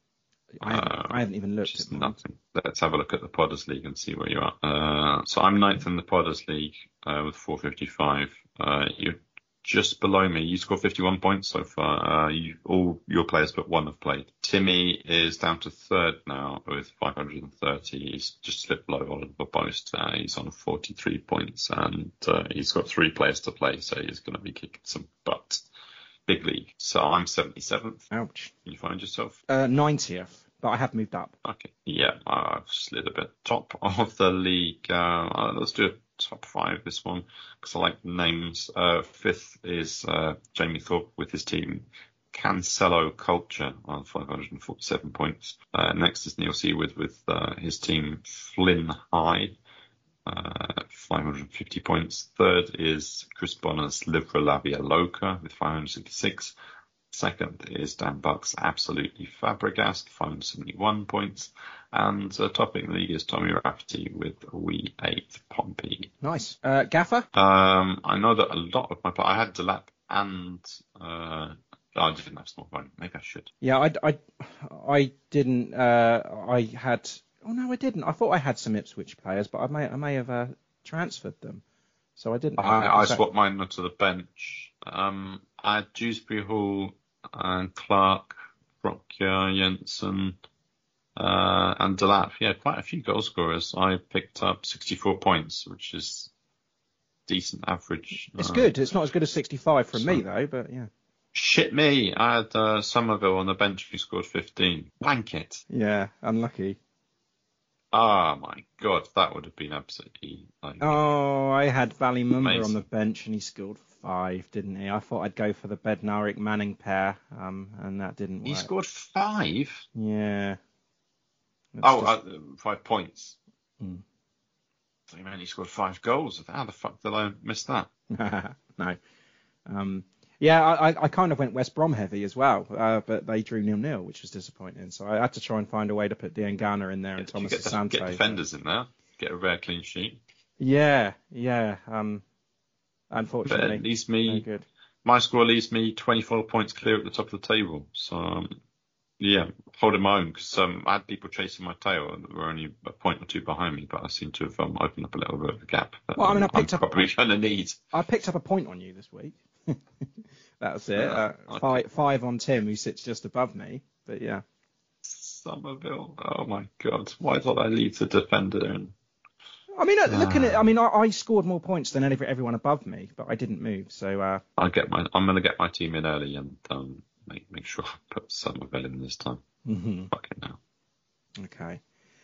I haven't, uh, I haven't even looked at
nothing. Let's have a look at the Podders League and see where you are. Uh, so I'm ninth in the Podders League uh, with four fifty-five. Uh, you're just below me. You scored fifty-one points so far. Uh, you, all your players but one have played. Timmy is down to third now with five hundred thirty. He's just slipped below Oliver Boast. Uh, he's on forty-three points and uh, he's got three players to play, so he's going to be kicking some butt. Big league. So I'm seventy-seventh.
Ouch.
Can you find yourself?
Uh, ninetieth, but I have moved up.
Okay. Yeah, I've slid a bit. Top of the league. Uh, let's do a top five this one because I like the names. Uh, fifth is uh, Jamie Thorpe with his team Cancelo Culture on five hundred forty-seven points. Uh, next is Neil Seawood with uh, his team Flynn High. Uh, five hundred fifty points. Third is Chris Bonner's Livra Labia Loca with five hundred sixty-six. Second is Dan Buck's Absolutely Fabregas, five hundred seventy-one points. And uh, topping the league is Tommy Rafferty with We Eight Pompey.
Nice. Uh, Gaffer?
Um, I know that a lot of my I had Delap and uh, I didn't have small phone. Maybe I should.
Yeah, I, I, I didn't. Uh, I had. Oh no, I didn't. I thought I had some Ipswich players, but I may I may have uh, transferred them, so I didn't.
I, I swapped mine to the bench. Um, I had Dewsbury Hall and Clark, Brockyer, Jensen, uh, and Delap. Yeah, quite a few goal scorers. I picked up sixty-four points, which is decent average.
It's
uh,
good. It's not as good as sixty-five from
so,
me though, but yeah.
Shit me. I had uh, Somerville on the bench who scored fifteen. Blanket.
Yeah, unlucky.
Oh my God, that would have been absolutely. Like,
oh, I had Ballymumba
amazing.
on the bench and he scored five, didn't he? I thought I'd go for the Bednarik Manning pair, um, and that didn't work.
He scored five?
Yeah.
That's oh, just... uh, five points.
Hmm.
So you meant he scored five goals. How the fuck did I miss that?
No. Um, yeah, I, I kind of went West Brom heavy as well, uh, but they drew nil-nil, which was disappointing. So I had to try and find a way to put Diangana in there and
yeah,
Thomas
get,
Asante.
Get defenders in there. Get a rare clean sheet.
Yeah, yeah. Um, unfortunately,
but it leaves me.
No good.
My score leaves me twenty-four points clear at the top of the table. So um, yeah, holding my own because um, I had people chasing my tail that were only a point or two behind me, but I seem to have um, opened up a little bit of a gap. That,
well, I mean, I
I'm
picked up
probably going to need.
I picked up a point on you this week. That's it.
Yeah,
uh, five, five on Tim, who sits just above me. But yeah.
Somerville. Oh my God! Why did I leave the defender? And
I mean, looking at, I mean, I, I scored more points than everyone above me, but I didn't move. So uh,
I get my. I'm going to get my team in early and um, make make sure I put Somerville in this time.
Mm-hmm.
Fuck it now.
Okay.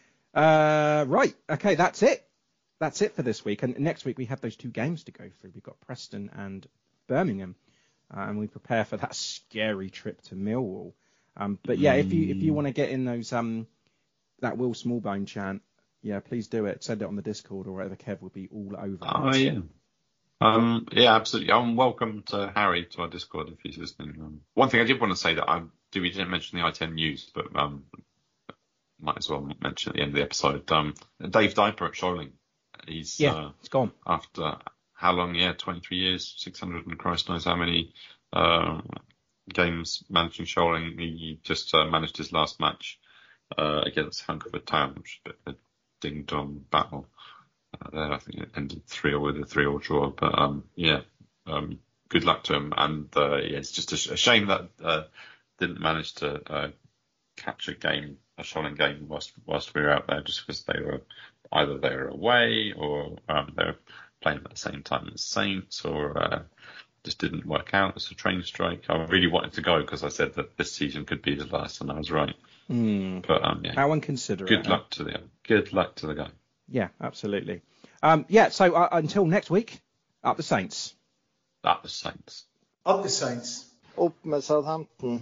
Uh, right. Okay. That's it. That's it for this week. And next week we have those two games to go through. We've got Preston and Birmingham. Uh, and we prepare for that scary trip to Millwall. Um, but yeah, if you if you want to get in those um that Will Smallbone chant, yeah, please do it. Send it on the Discord or whatever. Kev will be all over.
Oh
it.
yeah, um, yeah, absolutely. I'm welcome to Harry to our Discord if he's listening. Um, one thing I did want to say that I do we didn't mention the I ten news, but um, might as well mention at the end of the episode. Um, Dave Diper at Sholing. He's
yeah,
uh,
it's gone
after. How long? Yeah, twenty-three years, six hundred and Christ knows how many uh, games managing Sholing. He just uh, managed his last match uh, against Hungerford Town, which is a bit of a ding-dong battle. Uh, there, I think it ended three or with a three-all draw. But um, yeah, um, good luck to him. And uh, yeah, it's just a, sh- a shame that uh, didn't manage to uh, catch a game, a Sholing game, whilst whilst we were out there, just because they were either they were away or um, they were playing at the same time as Saints, or uh, just didn't work out. It's a train strike. I really wanted to go because I said that this season could be his last, and I was right.
Mm.
But um, yeah.
How inconsiderate.
Good
huh?
luck to the good luck to the guy.
Yeah, absolutely. Um, yeah. So uh, until next week, up the Saints.
Up the Saints.
Up the Saints.
Up med Southampton.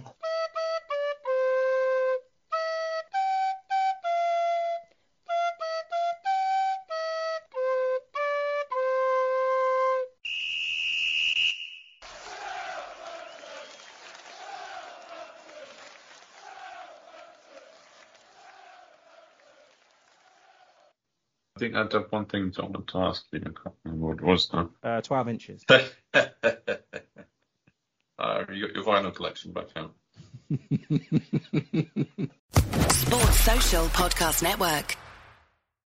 I think I have one thing I wanted to ask you. I can't remember what it was now.
Uh, twelve inches.
uh, you got your vinyl collection back out.
Sports Social Podcast Network.